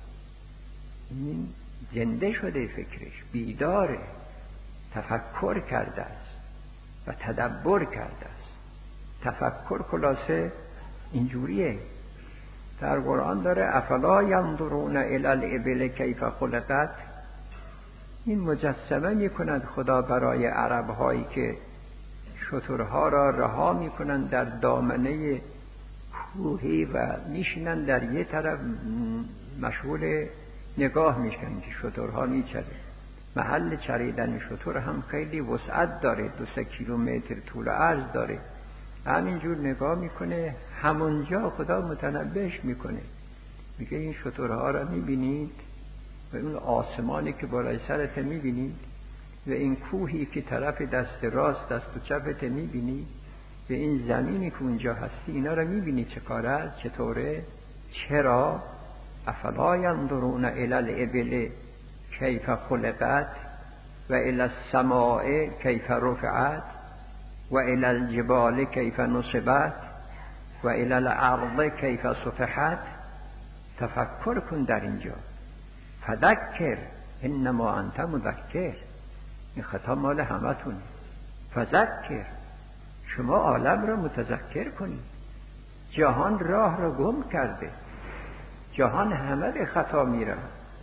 این زنده شده، فکرش بیداره، تفکر کرده است و تدبر کرده است. تفکر خلاصه اینجوریه. در قرآن داره افلا ینظرون الی الابل کیف خلقت. این مجسمه میکند خدا برای عرب‌هایی که شترها را رها میکنن در دامنه کوهی و میشینن در یه طرف مشغول نگاه میشن که شترها میچره. محل چریدن شتر هم خیلی وسعت داره، 2-3 کیلومتر طول و عرض داره. همینجور نگاه میکنه، همونجا خدا متنبهش میکنه، میگه این شترها را میبینید و اون آسمانی که بالای سرت میبینید و این کوهی که طرف دست راست دست و چپت میبینید و این زمینی که اونجا هستی، اینا را میبینید چه کاره، چطوره، چرا؟ افلا ینظرون الی الابل کیف خلقت و الی السماء کیف رفعت و الی الجبال کیف نصبت و الی الارض کیف سطحت. تفکر کن در اینجا. فذکر انما انت مذکر. این خطاب مال همتونه. فذکر، شما عالم را متذکر کنید. جهان راه را گم کرده، جهان همه به خطا میره.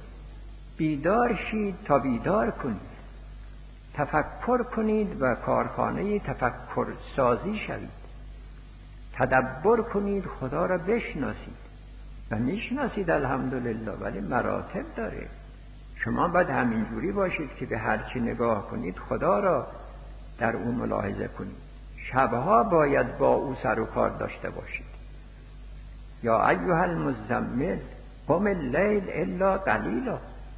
بیدار شید تا بیدار کنید، تفکر کنید و کارخانه تفکر سازی شوید. تدبر کنید، خدا را بشناسید. و میشناسید الحمدلله، ولی مراتب داره. شما باید همینجوری باشید که به هر چی نگاه کنید خدا را در او ملاحظه کنید. شبها باید با او سر و کار داشته باشید. یا ایها المزمل قم اللیل الا قلیلا.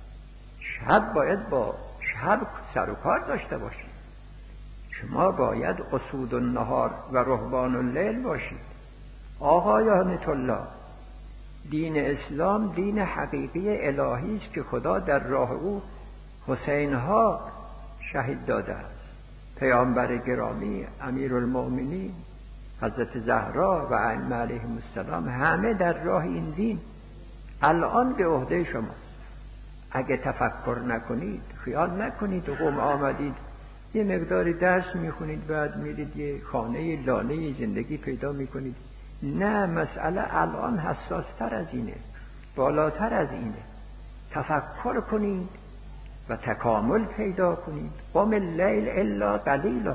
شب باید با شب سر و کار داشته باشید. شما باید قصود النهار و رهبان اللیل باشید. آقایان طلاب، دین اسلام دین حقیقی الهی است که خدا در راه او حسین ها شهید داده است. پیامبر گرامی امیرالمؤمنین حضرت زهرا و ائمه علیهم السلام همه در راه این دین. الان به عهده شماست. اگه تفکر نکنید، خیال نکنید قوم آمدید یه مقداری درس میخونید بعد میرید یه خانه لانه زندگی پیدا میکنید. نه، مسئله الان حساستر از اینه، بالاتر از اینه. تفکر کنید و تکامل پیدا کنید. قم اللیل الا قلیلا،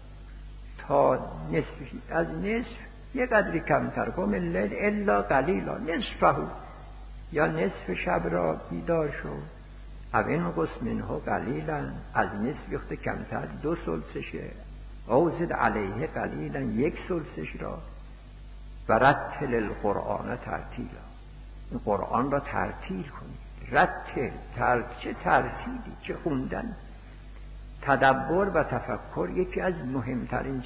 تا نصف، از نصف یه قدری کمتر. قم اللیل الا قلیلا نصفه، یا نصف شب را بیدار شو. او انقص منه قلیلا، از نصف یخت کمتر 2/3، او زد علیه قلیلا 1/3 را. و رتل القرآن ترتیلا، این قرآن را ترتیل کنید. چه ترتیلی، چه خوندن. تدبر و تفکر یکی از مهمترین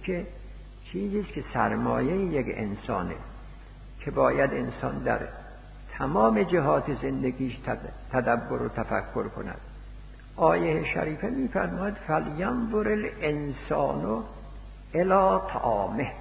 چیزیست که سرمایه یک انسانه، که باید انسان در تمام جهات زندگیش تدبر و تفکر کند. آیه شریفه می‌فرماید فلینظر الانسان الی طعامه،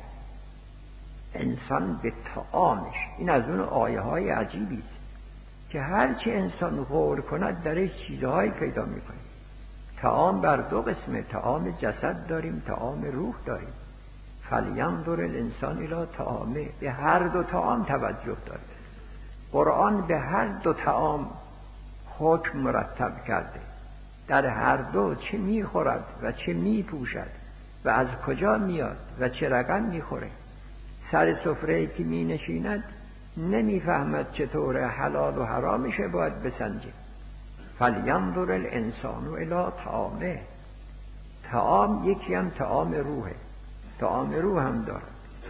انسان به طعامش. این از اون آیه های عجیبی است که هرچی انسان غور کند درش چیزهایی پیدا می‌کنه. طعام بر 2 قسمه، طعام جسد داریم، طعام روح داریم. فلینظر الانسان الی طعامه، به هر 2 طعام توجه داره. قرآن به هر 2 طعام حکم مرتب کرده. در هر 2 چه میخورد و چه میپوشد و از کجا میاد و چه رقم میخوره. سر سفره‌ای که می نشیند نمیفهمد چطور حلال و حرامشه باید بسنجه. فلینظر الانسان الی طعامه. طعام یکی هم طعام روحه، طعام روح هم دارد.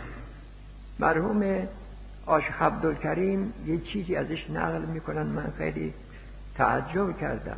مرحوم عاشق عبدالکریم یه چیزی ازش نقل میکنن، من خیلی تعجب کردم.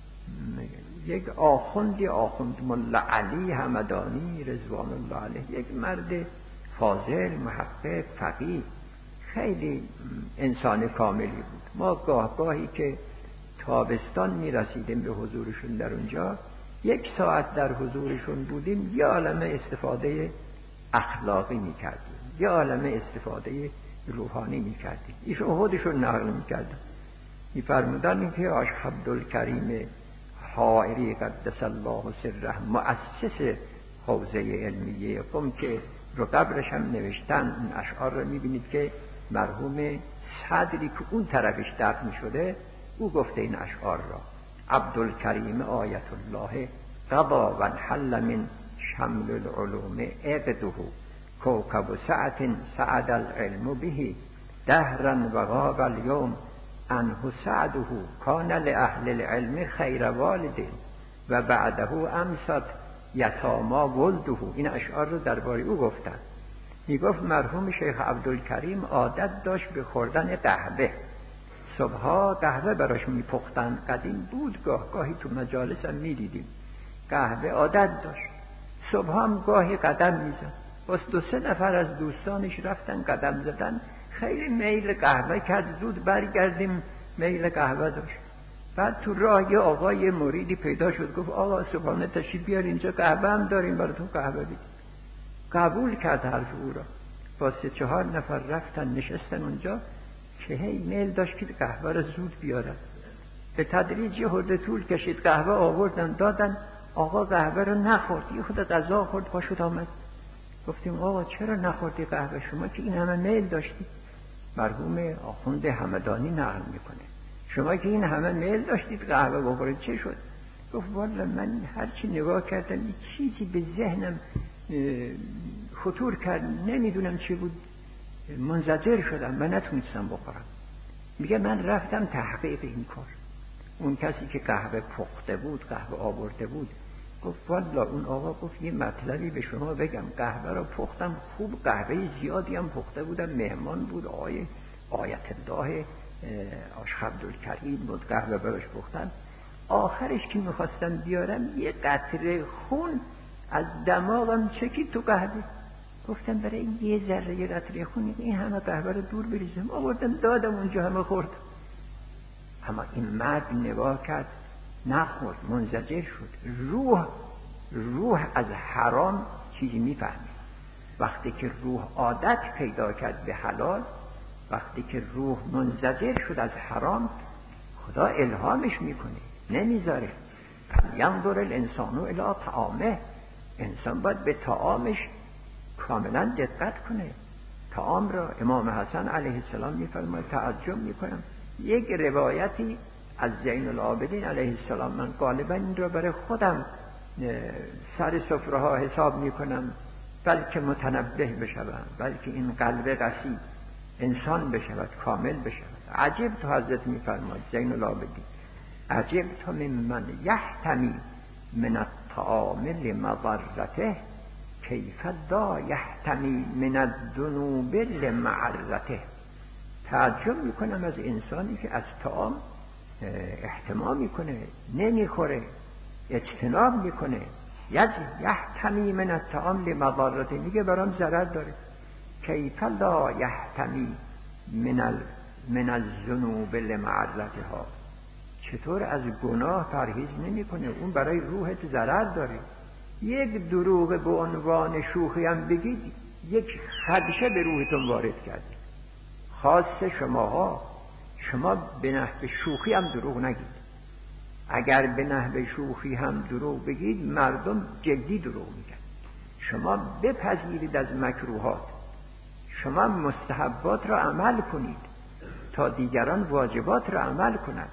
یک آخوند ملا علی همدانی رضوان الله علیه، یک مرد فاضل، محقق، فقیه، خیلی انسان کاملی بود. ما گاهی که تابستان میرسیدیم به حضورشون در اونجا، 1 ساعت در حضورشون بودیم، یه عالمه استفاده اخلاقی میکردیم، یه عالمه استفاده روحانی میکردیم. ایشون خودشون نقل میکردن، میفرمودن که عاشق عبدالکریم حائری قدس الله سره، مؤسس حوزه علمیه قم، که رو قبرش هم نوشتن این اشعار رو میبینید که مرحوم صدری که اون طرفش دفن شده او گفته این اشعار را. عبدالکریم آیت الله قضا و انحل من شمل العلوم اقده، کوکب سعت سعد العلم به دهرا و غاب اليوم عنه سعده، کان لأهل العلم خیر والد و بعده امست یتاما ولده. این اشعار رو درباره او گفتن. میگفت مرحوم شیخ عبدالکریم عادت داشت به خوردن قهوه. صبحها قهوه براش میپختن، قدیم بود، گاهی تو مجالس هم میدیدیم قهوه عادت داشت. صبحها هم گاهی قدم میزد، باز 2-3 نفر از دوستانش رفتن قدم زدن، خیلی میل قهوه کرد، زود برگردیم، میل قهوه داشت. بعد تو راه یه آقای مریدی پیدا شد، گفت آقا صبحانه تشریف بیار اینجا، قهوه هم داریم براتون قهوه بدیم. قبول کرد حرف او را. با 3-4 نفر رفتن نشستن اونجا که هی میل داشت که قهوه را زود بیارن. به تدریج یه خورده طول کشید، قهوه آوردن دادن، آقا قهوه رو نخورد، یه خورده غذا خورد، پاشد آمد. گفتیم آقا چرا نخوردی قهوه، شما که این همه میل داشتی؟ مرحوم آخوند همدانی نقل میکنه شما که این همه میل داشتید قهوه بخورید چه شد؟ گفت والا من هرچی نگاه کردم یه چیزی به ذهنم خطور کرد، نمیدونم چی بود، منزجر شدم، من نتونستم بخورم. میگه من رفتم تحقیق این کار. اون کسی که قهوه پخته بود، قهوه آورده بود، گفت والا اون آقا گفت یه مطلبی به شما بگم، قهوه رو پختم خوب، قهوه زیادی هم پخته بودم، مهمان بود آقای آیت الله آشخ عبدالکریم بود، قهوه براش پختم. آخرش که میخواستم بیارم یه قطره خون از دماغم چکید تو قهوه. گفتم برای یه ذره یه قطره خون این همه قهوه رو دور بریزم، آوردم دادم اونجا، همه خورد. اما این مرد نگاه کرد، نخورد، منزجر شد. روح از حرام چیزی میفهمه. وقتی که روح عادت پیدا کرد به حلال، وقتی که روح منزجر شد از حرام، خدا الهامش میکنه، نمیذاره. فلینظر الانسان الی طعامه. انسان باید به طعامش کاملا دقت کنه. طعام را امام حسن علیه السلام میفرماید، تعجب میکنم، یک روایتی از زین العابدین علیه السلام، من غالبا این را برای خودم سر سفره ها حساب میکنم، بلکه متنبه بشوم، بلکه این قلب قسی انسان بشود، کامل بشود. عجب تو حضرت میفرماید زین العابدین، عجب تو ممن یحتمی من الطعام لمضرته کیف لا یحتمی من الذنوب لمعرته. تعجب میکنم از انسانی که از طعام احتمام میکنه، نمیخوره، اجتناب میکنه. یحتمی من الطعام لمضرته، میگه برام ضرر داره. کیف لا یحتمی من الذنوب لمعرتها، چطور از گناه پرهیز نمیکنه، اون برای روحت ضرر داره. یک دروغ به عنوان شوخی هم بگید، یک خدشه به روحتون وارد کردید. خاص شماها، شما به نحو شوخی هم دروغ نگید. اگر به نحو شوخی هم دروغ بگید، مردم جدی دروغ میگن. شما بپذیرید از مکروهات، شما مستحبات را عمل کنید تا دیگران واجبات را عمل کنند.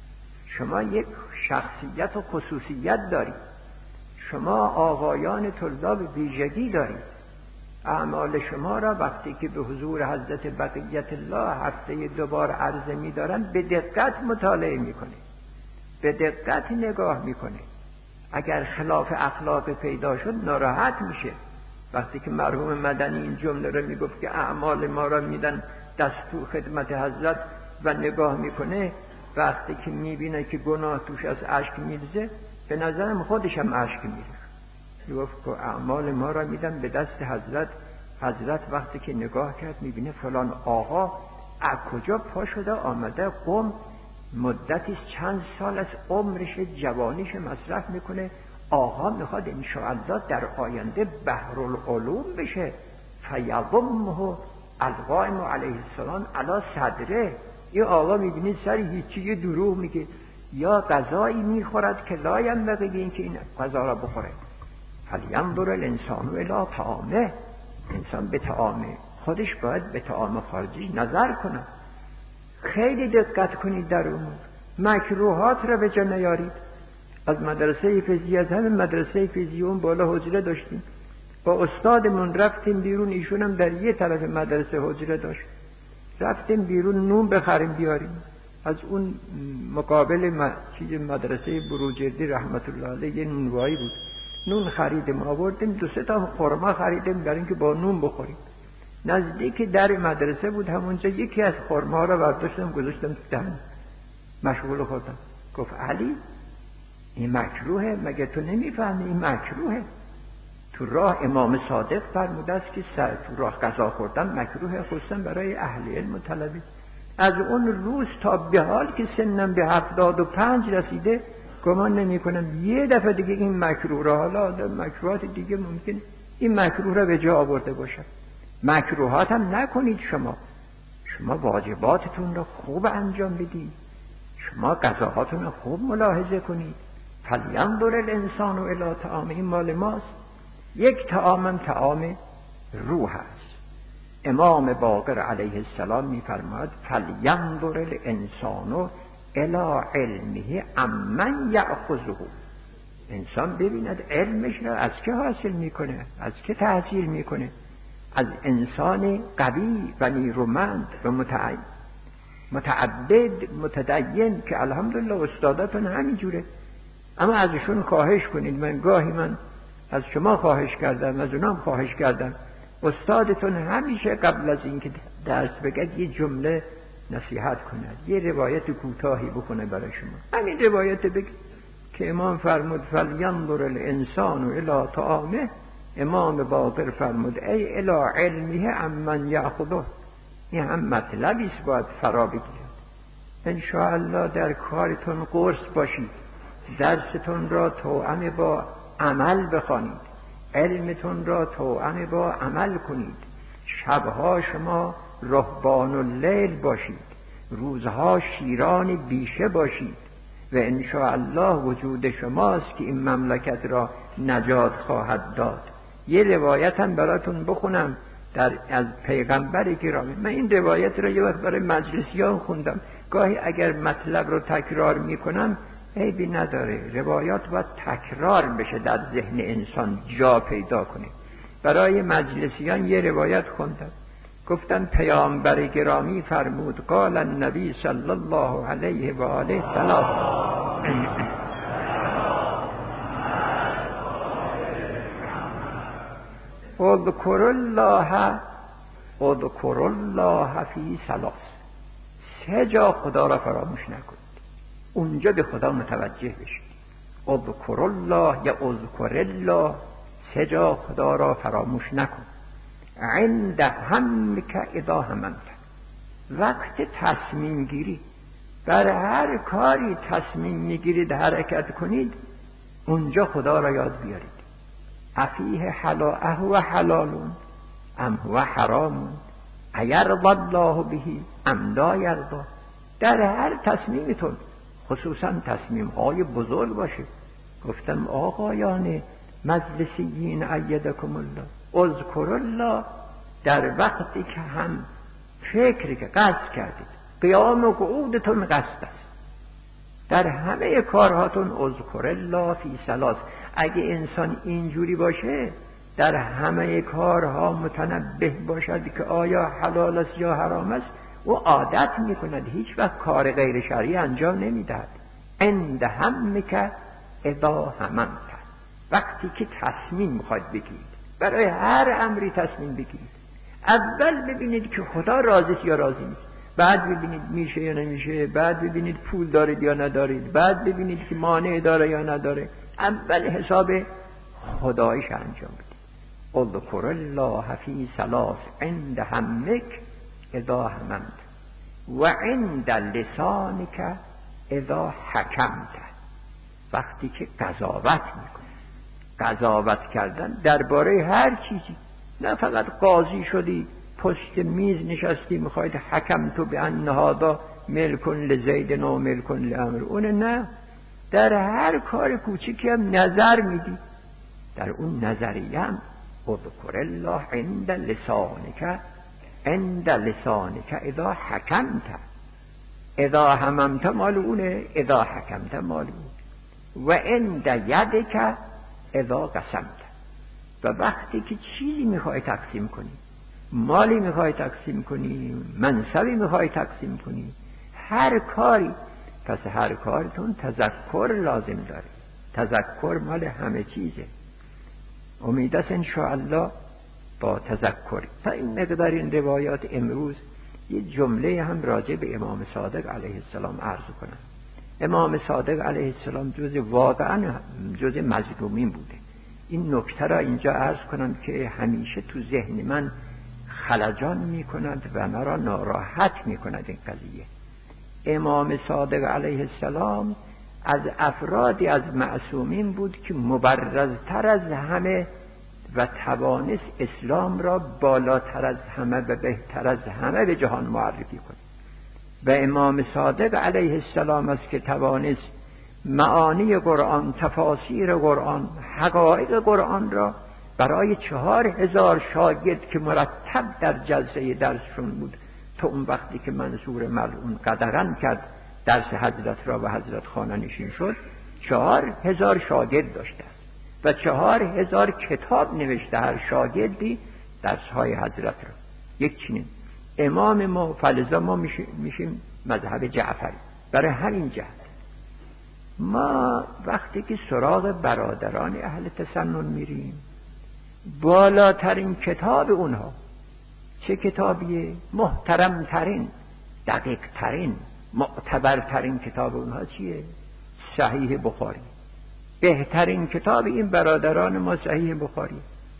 شما یک شخصیت و خصوصیت دارید، شما آقایان طلاب ویژگی دارید. اعمال شما را وقتی که به حضور حضرت بقیت الله هفته 2 بار عرضه می دارن، به دقت مطالعه میکنه، به دقت نگاه میکنه. اگر خلاف اخلاق پیدا شد ناراحت میشه. وقتی که مرحوم مدنی این جمله رو میگفت که اعمال ما را میدن دستور خدمت حضرت و نگاه میکنه، وقتی که میبینه که گناه توش از اشک میریزه، به نظرم خودش هم اشک میریزه. میگفت که اعمال ما را میدن به دست حضرت. حضرت وقتی که نگاه کرد میبینه فلان آقا از کجا پا شده آمده قم، مدتی چند سال از عمرش جوانیش مصرف میکنه. آقا میخواد انشاءالله در آینده بحرالعلوم بشه. فیضمه القائم علیه السلام علی صدره. این آقا میبینید سری هیچی یه دروغ میگه، یا غذایی میخورد که لا ینبغی این که این غذا را بخوره. فلینظر الانسان الی طعامه. انسان به طعام خودش باید به طعام خارجی نظر کنه. خیلی دقت کنید در امور. مکروهات را به جا نیارید. از مدرسه فیزیک، از همین مدرسه فیزیون بالا حجره داشتیم، با استادمون رفتیم بیرون، ایشون هم در یه طرف مدرسه حجره داشت. رفتیم بیرون نون بخریم بیاریم. از اون مقابل چیز مدرسه بروجردی رحمت الله علیه یه نونوایی بود، نون خریدیم آوردیم، 2-3 تا خرما خریدیم برای اینکه با نون بخوریم. نزدیک در مدرسه بود، همونجا یکی از خرما را برداشتم گذاشتم تو دهن، مشغول خوردم. گفت علی این مکروهه، مگه تو نمیفهمی این مکروهه؟ تو راه امام صادق فرموده است که تو راه غذا خوردن مکروهه، خصوصا برای اهل علم و طلبه. از اون روز تا به حال که سنم به 75 رسیده، گمان نمی کنم یه دفعه دیگه این مکروه را، حالا مکروهات دیگه ممکن این مکروه را به جا آورده باشد. مکروهات هم نکنید. شما واجباتتون را خوب انجام بدید، شما قضاهاتون را خوب ملاحظه کنید. فلینظر الانسان الی طعامه، این مال ماست. یک طعامم طعام روح است. امام باقر علیه السلام می‌فرماید فلینظر الانسان الی علمه عمن یأخذه. انسان ببیند علمش را از که حاصل میکنه، از که تحصیل میکنه. از انسان قوی و نیرومند و متعین. متعبد متدین که الحمدلله استاداتون همینجوره، اما ازشون خواهش کنید. من گاهی از شما خواهش کردم، از اونام خواهش کردم، استادتون همیشه قبل از اینکه درس بگه یه جمله نصیحت کند، یه روایت کوتاهی بکنه برای شما. همین روایت بگه که امام فرمود فلینظر الانسان الی طعامه، امام باقر فرمود ای الی علمه عمن یأخذه. این هم مطلبی است باید فرا بگیرد. انشاءالله در کارتون قرص باشید، درستون را توأم با عمل بخوانید، علمتون را توأم با عمل کنید، شبها شما رهبان اللیل باشید، روزها شیران بیشه باشید و انشاءالله وجود شماست که این مملکت را نجات خواهد داد. یه روایت هم براتون بخونم از پیغمبر گرامی. من این روایت را یه وقت برای مجلسیان خوندم. گاهی اگر مطلب رو تکرار میکنم عیبی نداره، روایات باید تکرار بشه، در ذهن انسان جا پیدا کنه. برای مجلسیان یه روایت خوندم، گفتن پیامبر گرامی فرمود قال النبی صلی الله علیه و آله ثلاث اذکر الله فی ثلاث. 3 جا خدا را فراموش نکنید، اونجا به خدا متوجه بشید. اذکر الله یا اذکر الله، 3 جا خدا را فراموش نکن. عند همک اذا هممت، وقت تصمیم گیری، بر هر کاری تصمیم میگیرید حرکت کنید، اونجا خدا را یاد بیارید. افیه اهو حلالون ام هو حرامون، ایرضی الله بهی ام لا یرضی. در هر تصمیمتون، خصوصا تصمیم های بزرگ باشه. گفتم آقایان مجلسیین ایدکم الله، اذکر الله در وقتی که هم فکری که قصد کردید، قیام و قعودتون قصد است، در همه کارهاتون اذکر الله فی ثلاث. اگه انسان اینجوری باشه، در همه کارها متنبه باشد که آیا حلال است یا حرام است، و عادت میکند، هیچ وقت کار غیر شرعی انجام نمیدهد. عند همک اذا هممت، وقتی که تصمیم میخواید بگیرید، برای هر امری تصمیم بگیرید، اول ببینید که خدا راضی است یا راضی نیست، بعد ببینید میشه یا نمیشه، بعد ببینید پول دارید یا ندارید، بعد ببینید که مانع داره یا نداره. اول حساب خدایش انجام بدید. اذکر الله فی ثلاث عند همک اذا هممت و عند لسانک اذا حکمت، وقتی که قضاوت میکنی. قضاوت کردن درباره هر چیزی، نه فقط قاضی شدی پشت میز نشستی میخواید حکم تو به ان هذا ملک لزید و ملک لعمر، اون نه، در هر کار کوچیکی هم نظر میدی، در اون نظریه هم اذکر الله عند لسانک اذا حکمت. اذا هممت مال اونه، اذا حکمت مال اونه. و عند یدک اذا قسمت، و وقتی که چیزی میخوای تقسیم کنی، مالی میخوای تقسیم کنی، منصبی میخوای تقسیم کنی، هر کاری، پس هر کارتون تذکر لازم داره. تذکر مال همه چیزه. امید است انشاءالله با تذکر. تا این مقدار این روایات امروز یه جمله هم راجع به امام صادق علیه السلام عرض کنم. امام صادق علیه السلام واقعا جز مظلومین بوده. این نکته را اینجا عرض کنم که همیشه تو ذهن من خلجان می کند و مرا ناراحت می کند این قضیه. امام صادق علیه السلام از افرادی از معصومین بود که مبرزتر از همه و توانست اسلام را بالاتر از همه و بهتر از همه به جهان معرفی کند. و امام صادق علیه السلام است که توانست معانی قرآن، تفاسیر قرآن، حقایق قرآن را برای 4000 شاگرد که مرتب در جلسه درسشون بود، تا اون وقتی که منصور ملعون قدغن کرد درس حضرت را و حضرت خانه نشین شد، 4000 شاگرد داشته است و 4000 کتاب نوشته هر شاگردی درسهای حضرت را. یک چنین امام ما، فلذا ما میشیم مذهب جعفری. برای همین جهت ما وقتی که سراغ برادران اهل تسنن میریم، بالاترین کتاب اونها چه کتابیه؟ محترمترین، دقیقترین، معتبرترین کتاب اونها چیه؟ صحیح بخاری. بهترین کتاب این برادران ما صحیح بخاری.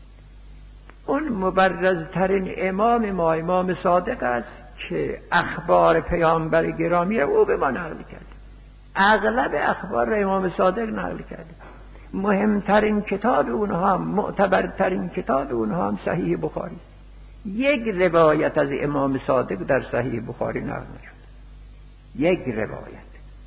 اون مبرزترین امام ما امام صادق است که اخبار پیامبر گرامی را او به ما نقل کرد. اغلب اخبار را امام صادق نقل کرده. مهمترین کتاب اونها، معتبرترین کتاب اونها هم صحیح بخاری است. یک روایت از امام صادق در صحیح بخاری نقل نشد. یک روایت.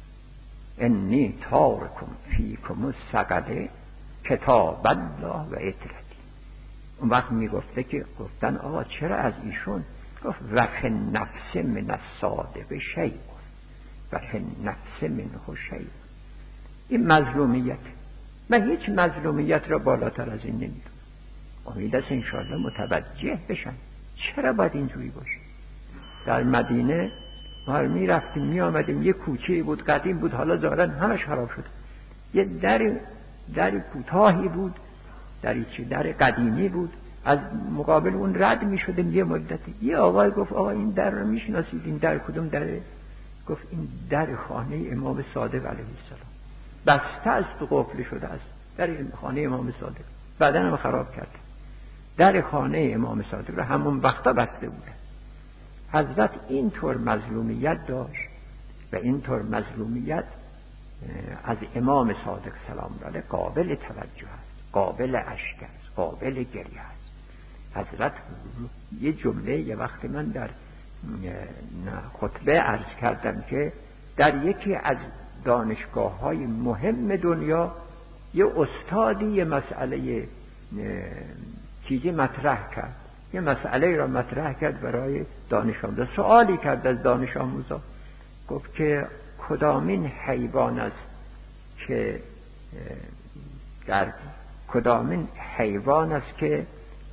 انی تارکم فیکم الثقل کتاب الله و اطرتی. اون وقت میگفته که گفتن آقا چرا از ایشون؟ گفت و فی النفس من الصادق شیء و فی النفس منه شیء. این مظلومیت. من هیچ مظلومیت را بالاتر از این نمیدونم. امید است انشاءالله متوجه بشن چرا باید اینجوری باشه. در مدینه ما می رفتیم می آمدیم، یه کوچه بود قدیم بود، حالا ظاهرا همش خراب شد. یه در کوتاهی بود، در قدیمی بود، از مقابل اون رد می شدیم یه مدتی. یه آقای گفت آقا این در رو می شناسید؟ این در کدوم دره؟ گفت این در خانه امام صادق علیه السلام، بسته است و قفل شده است. در خانه امام صادق بعداً هم خراب کرد. در خانه امام صادق رو همون وقتا بسته بوده. حضرت اینطور مظلومیت داشت و اینطور مظلومیت از امام صادق سلام علیه قابل توجه است، قابل اشک است، قابل گریه است. حضرت یه جمله یه وقت من در خطبه عرض کردم که در یکی از دانشگاه‌های مهم دنیا یه استادی یه مسئله چیزی مطرح کرد، یه مسئله را مطرح کرد برای دانش آموزان. سوالی کرد از دانش آموزان، گفت که کدامین حیوان است که کدامین حیوان است که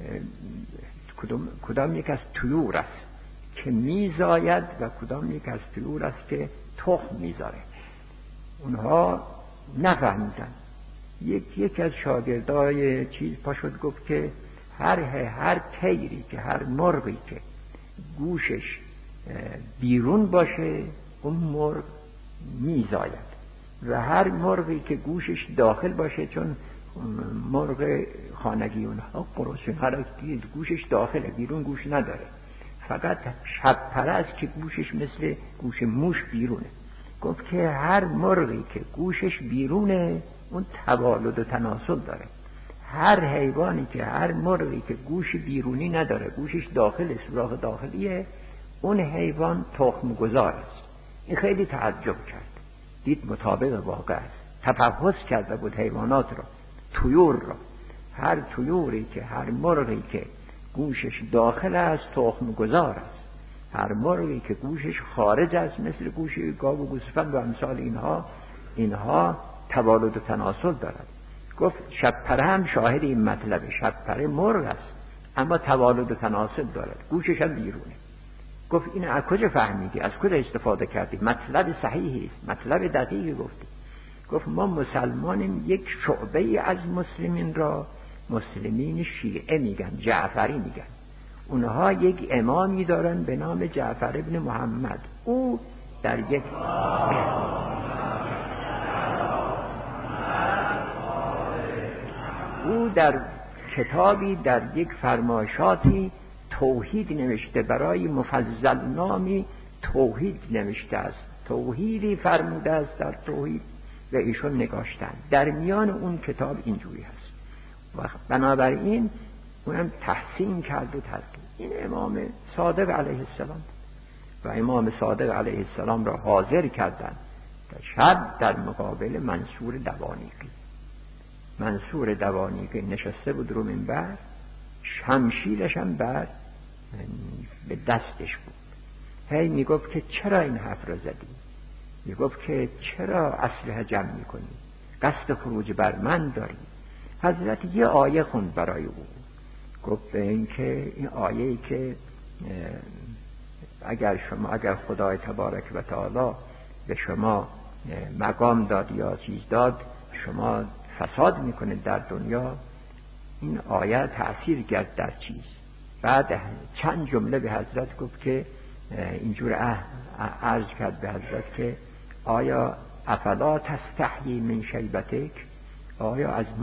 کدام یک از طیور است که میزاید و کدام یک از طیور است که تخم میذاره. اونها نفهمیدن. یکی از شاگردای چیز پا شد گفت که هر طیری که هر مرغی که گوشش بیرون باشه اون مرغ میزاید و هر مرغی که گوشش داخل باشه، چون مرغ خانگی اونها قرصون هر گوشش داخله، بیرون گوش نداره، فقط شب پرست که گوشش مثل گوش موش بیرونه. گفت که هر مرغی که گوشش بیرونه اون توالد و تناسل داره. هر حیوانی که هر مرغی که گوش بیرونی نداره، گوشش داخل، سوراخ داخلیه، اون حیوان تخم گذار است. این خیلی تعجب کرد، دید مطابق واقع است. تفحص کرده بود حیوانات را، طیور را. هر طیوری که هر مرغی که گوشش داخل است تخم گذار است. هر مرغی که گوشش خارج است مثل گوش گاو و گوسفند و امثال اینها توالد و تناسل دارد. گفت شبپره هم شاهد این مطلبه. شبپره مرغ است اما توالد و تناسل دارد، گوشش هم بیرونه. گفت این از کجا فهمیدی؟ از کجا استفاده کردی؟ مطلب صحیحی است، مطلب دقیقی گفتی. گفت ما مسلمانیم، یک شعبه از مسلمین را مسلمین شیعه میگن، جعفری میگن. اونها یک امامی دارن به نام جعفر ابن محمد. او در کتابی در یک فرمایشاتی توحید نوشته، برای مفضل نامی توحید نوشته است، توحیدی فرموده است در توحید و ایشون نگاشتن. در میان اون کتاب اینجوری هست و بنابراین اونم تحسین کرد و ترک. این امام صادق علیه السلام و امام صادق علیه السلام را حاضر کردند شب در مقابل منصور دوانیقی. منصور دوانیقی نشسته بود رو منبر، شمشیرش هم به دستش بود. هی میگفت که چرا این حرف را زدی؟ میگفت که چرا اسلحه جمع میکنی؟ قصد خروج بر من داری؟ حضرت یه آیه خوند برای او، گفت به این که این آیه‌ای که اگر خدای تبارک و تعالی به شما مقام داد یا چیز داد، شما فساد میکنید در دنیا، این آیه تأثیر کرد در چیز. بعد چند جمله به حضرت گفت که اینجور عرض کرد به حضرت که آیا افلا تستحیی من شیبتک، آیا از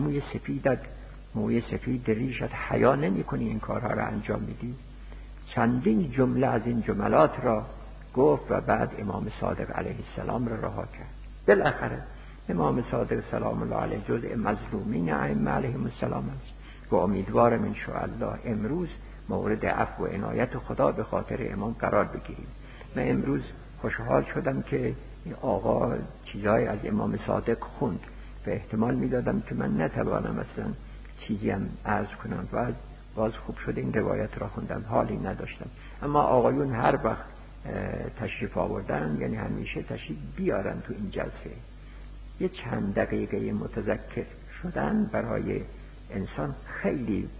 موی سفید ریشت حیا نمی کنی این کارها را انجام میدی؟ چندین جمله از این جملات را گفت و بعد امام صادق علیه السلام را رها کرد. بالاخره امام صادق سلام الله علیه جزء مظلومین ائمه علیهم السلام است و امیدوارم ان شاء الله امروز مورد عفو و عنایت خدا به خاطر امام قرار بگیریم. من امروز خوشحال شدم که این آقا چیزهای از امام صادق خوند و احتمال میدادم که من نتوانم اصلا چیزی هم عرض کنم و باز خوب شده این روایت را خوندم، حالی نداشتم. اما آقایون هر وقت تشریف آوردن، یعنی همیشه تشریف بیارن تو این جلسه، یه چند دقیقه متذکر شدن برای انسان خیلی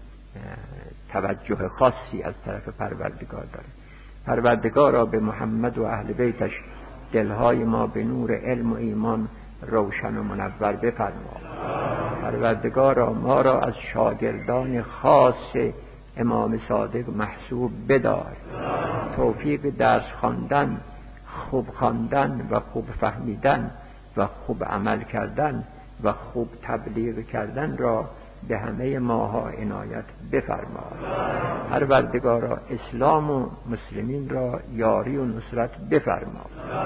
توجه خاصی از طرف پروردگار داره. پروردگارا به محمد و اهل بیتش دلهای ما به نور علم و ایمان روشن و منور بفرما. پروردگارا ما را از شاگردان خاص امام صادق محسوب بدار. توفیق درس خواندن، خوب خواندن و خوب فهمیدن و خوب عمل کردن و خوب تبلیغ کردن را به همه ماها عنایت بفرما. پروردگارا اسلام و مسلمین را یاری و نصرت بفرما.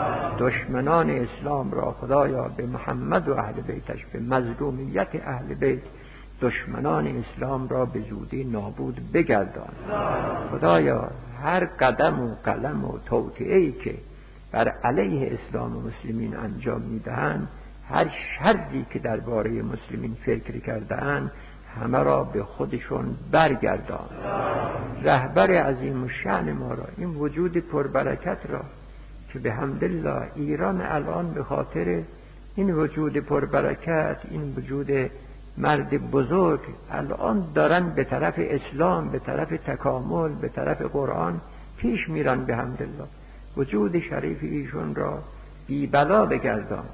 دشمنان اسلام را خدایا به محمد و اهل بیتش، به مظلومیت اهل بیت، دشمنان اسلام را به زودی نابود بگردان. خدایا هر قدم و قلم و توطئه‌ای که بر علیه اسلام و مسلمین انجام میدهند، هر شری که درباره مسلمین فکر کرده‌اند، همه را به خودشون برگردان. رهبر عظیم الشأن ما را، این وجود پربرکت را که به حمدالله ایران الان به خاطر این وجود پربرکت، این وجود مرد بزرگ، الان دارن به طرف اسلام، به طرف تکامل، به طرف قرآن پیش میرن به حمدالله. وجود شریف ایشون را بی بلا بگردان.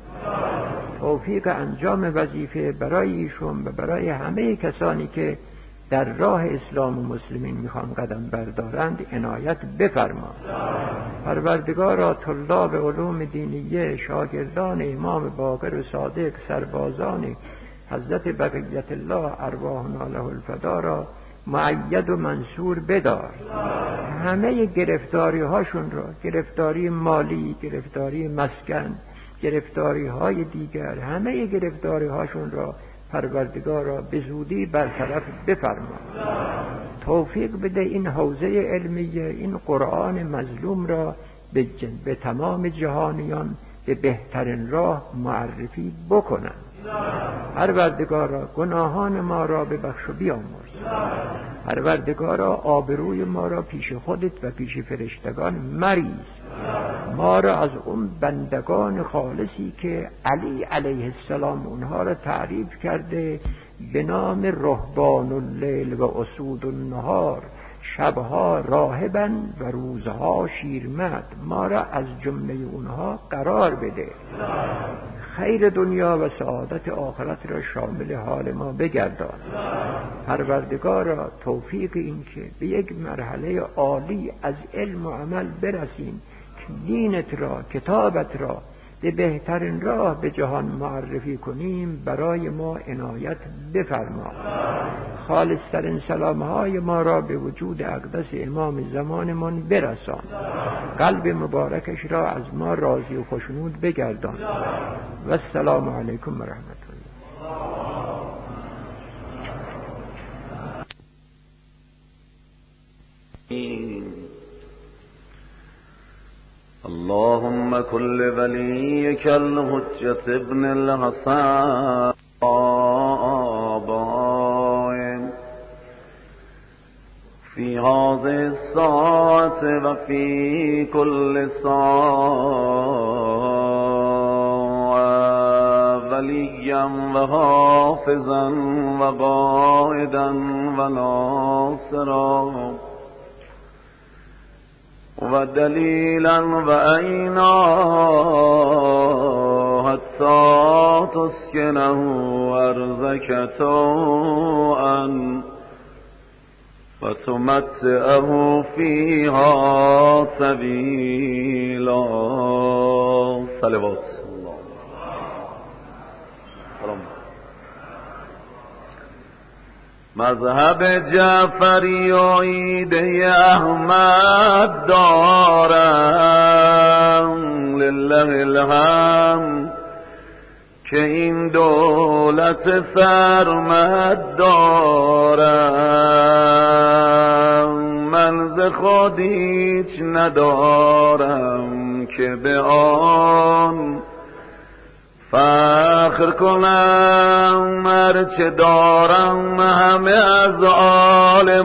توفیق انجام وظیفه برای ایشون و برای همه کسانی که در راه اسلام و مسلمین میخوان قدم بردارند عنایت بفرما. پروردگارا طلاب علوم دینیه، شاگردان امام باقر و صادق، سربازان حضرت بقیت الله ارواحنا له الفدا را مؤید و منصور بدار. همه گرفتاری هاشون را، گرفتاری مالی، گرفتاری مسکن، گرفتاری های دیگر، همه گرفتاری هاشون را پروردگارا به زودی برطرف بفرما. توفیق بده این حوزه علمیه، این قرآن مظلوم را به تمام جهانیان به بهترین راه معرفی بکنن. پروردگارا گناهان ما را ببخش و بیامرز. پروردگارا آبروی ما را پیش خودت و پیش فرشتگان مریز. ما را از اون بندگان خالصی که علی علیه السلام اونها را تعریف کرده به نام رهبان اللیل و اسود النهار، شبها راهبن و روزها شیرمرد، ما را از جمله اونها قرار بده. خیر دنیا و سعادت آخرت را شامل حال ما بگردان. پروردگارا توفیق این که به یک مرحله عالی از علم و عمل برسیم که دینت را، کتابت را به بهترین راه به جهان معرفی کنیم، برای ما عنایت بفرما. خالصترین سلامهای ما را به وجود اقدس امام زمانمان برسان. قلب مبارکش را از ما راضی و خوشنود بگردان. و السلام علیکم و رحمت الله. اللهم كل وليك الحجة ابن الحسن في هذه الساعة وفي كل ساعة وليا وحافظا وقائدا وناصرا و دلیلا و عینا حتی تسکنه ارضک طوعا و تمتعه فیها سبیلا. صلوات. مذهب جعفری و ایده احمد دارم لله الحمد که این دولت سرمد دارم. من ز خود هیچ ندارم که به آن فخر کنم، هرچه دارم همه از آل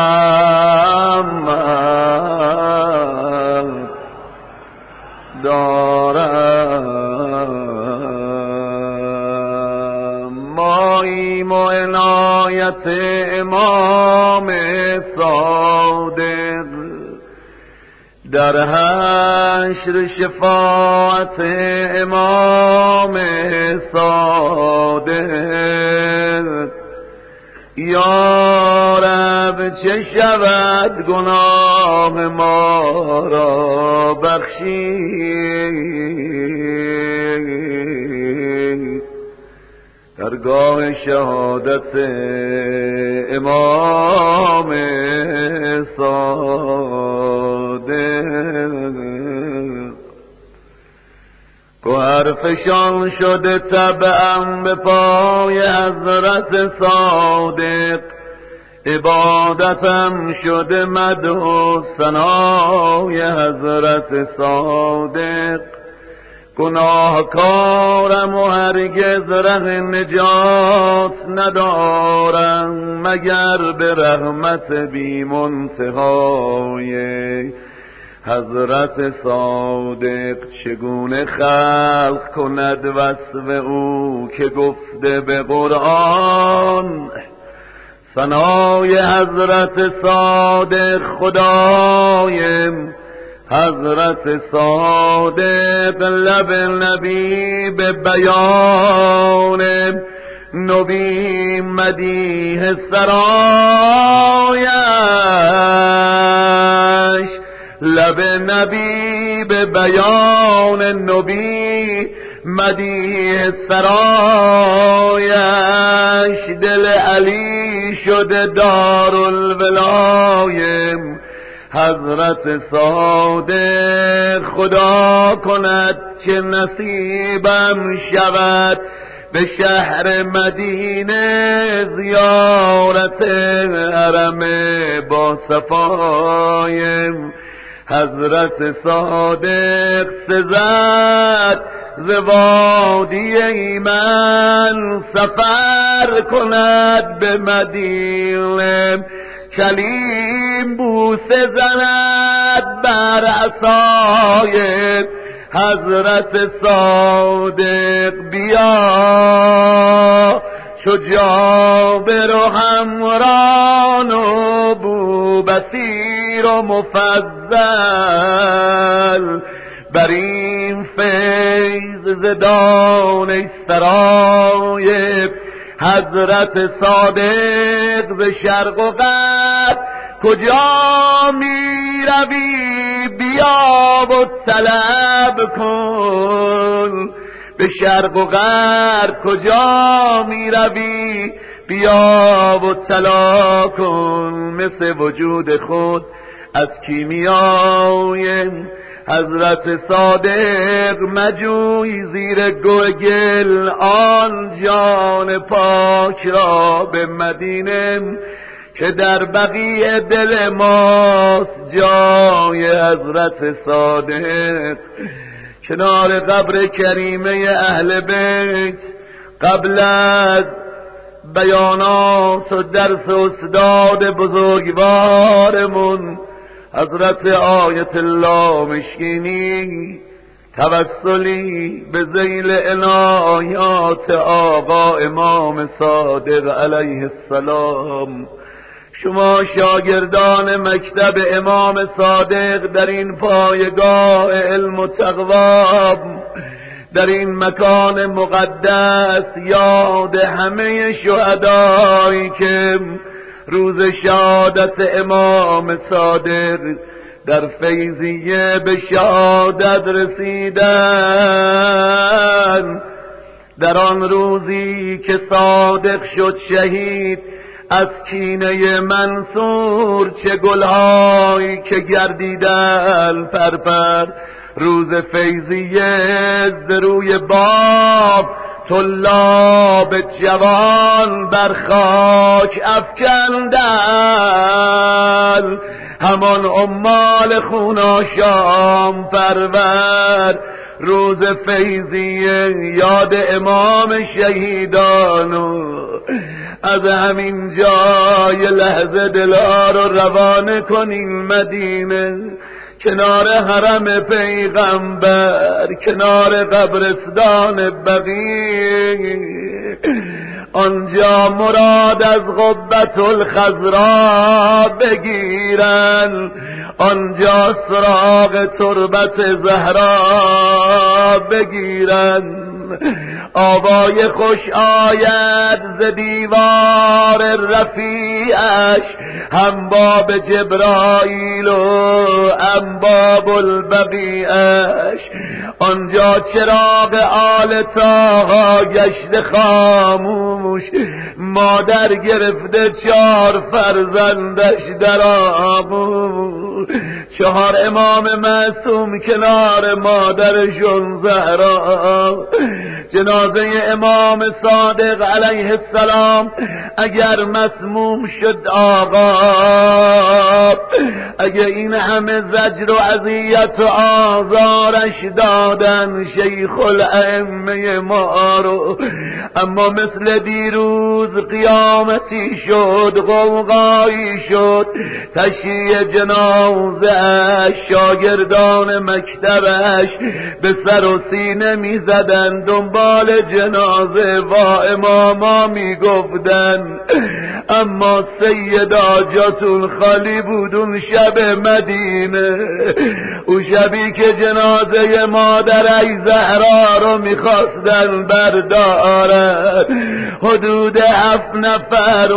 محمد دارم. ماییم و عنایت امام صادق در حشر، شفاعت امام صادق. یا رب چه شود گناه ما را بخشی، درگاه شهادت امام صادق. گوهرفشان شده طبعم به پای حضرت صادق، عبادتم شده مدح و ثنای حضرت صادق. گناهکارم و هرگز ره نجات ندارم مگر به رحمت بی منتهای حضرت صادق. چگونه خلق کند وصف او که گفته به قرآن، ثنای حضرت صادق خدایم. حضرت صادق لب نبی به بیان نبی مدیح سرایش، لب نبی به بیان نبی مدیح سرایش. دل علی شده دارالولایم حضرت صادق. خدا کند که نصیبم شود به شهر مدینه، زیارت حرم با صفایم. حضرت صادق سزد ز وادی ایمن، سفر کند به مدینه. کلیم بوسه زند بر عصای حضرت صادق. بیا چو جابر و حمران و بوبصیر و مفضل، بر این فیض زدان سرای حضرت صادق. ز شرق و غرب کجا می روی بیا و طلب کن، به شرق و غرب کجا می روی بیا و طلا کن. مثل وجود خود از کیمیای حضرت صادق مجوی زیر گل آن جان پاک را به مدینه، که در بقیع دل ماست جای حضرت صادق. کنار قبر کریمه اهل بیت قبل از بیانات و درس استاد بزرگوارمون حضرت آیت الله مشکینی توسلی به ذیل عنایات آقا امام صادق علیه السلام شما شاگردان مکتب امام صادق در این پایگاه علم و تقوا، در این مکان مقدس، یاد همه شهدایی که روز شهادت امام صادق در فیضیه به شهادت رسیدن، در آن روزی که صادق شد شهید از کینه منصور، چه گلهایی که گردیدن پرپر، روز فیضیه ز روی باب طلاب جوان بر خاک افکندن، همان عمال خوناشام پرور، روز فیضیه یاد امام شهیدانو از همین جای لحظه دلا رو روانه کنین مدینه، کنار حرم پیغمبر، کنار قبرستان بقیع، آنجا مراد از قبة الخضرا بگیرن، آنجا سراغ تربت زهرا بگیرن، آوای خوش آید ز دیوار رفیعش، هم باب جبرائیل و هم باب البقیعش، آنجا چراغ آل طاها گشت خاموش، مادر گرفته 4 فرزندش در آغوش، 4 امام معصوم کنار مادرشون زهرا، جنازه امام صادق علیه السلام اگر مسموم شد آقا، اگر این همه زجر و اذیت و آزارش دادن شیخ الائمه ما رو، اما مثل دیروز قیامتی شد، غوغایی شد، تشییع جنازه شاگردان مکتبش به سر و سینه می زدن دنبال جنازه و اماما می گفتن، اما سیدا جاتون خالی بود اون شب مدینه، اون شبی که جنازه مادر زهرا رو میخواستن بردارن، حدود 7 نفر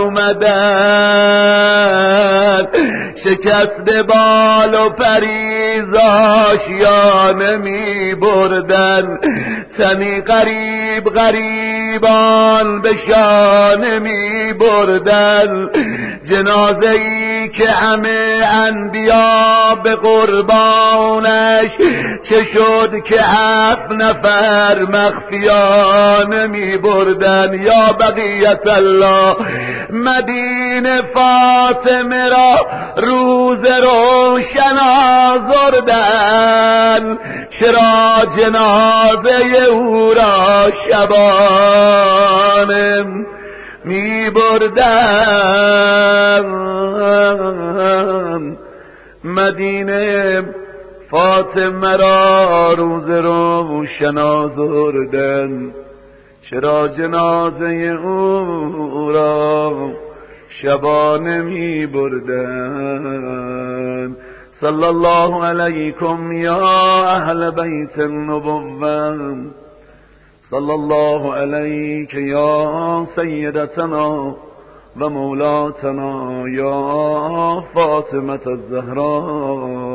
اومدن، شکست بال و پریزاش یا نمی بردن، تنی غریب غریبان به شانه می بردن، جنازه ای که همه انبیا به قربانش، چه شد که 7 نفر مخفیانه می بردن. یا بقیت الله، مدینه فاطمه را روز روشن آزردن، چرا جنازه او را شبانه می بردن؟ مدینه فاطمه را روز روشن آزردن، چرا جنازه او را شبانه می بردن؟ صلی الله علیکم یا اهل بیت النبوة، صلی الله علیک یا سیدتنا و مولاتنا یا فاطمة الزهراء.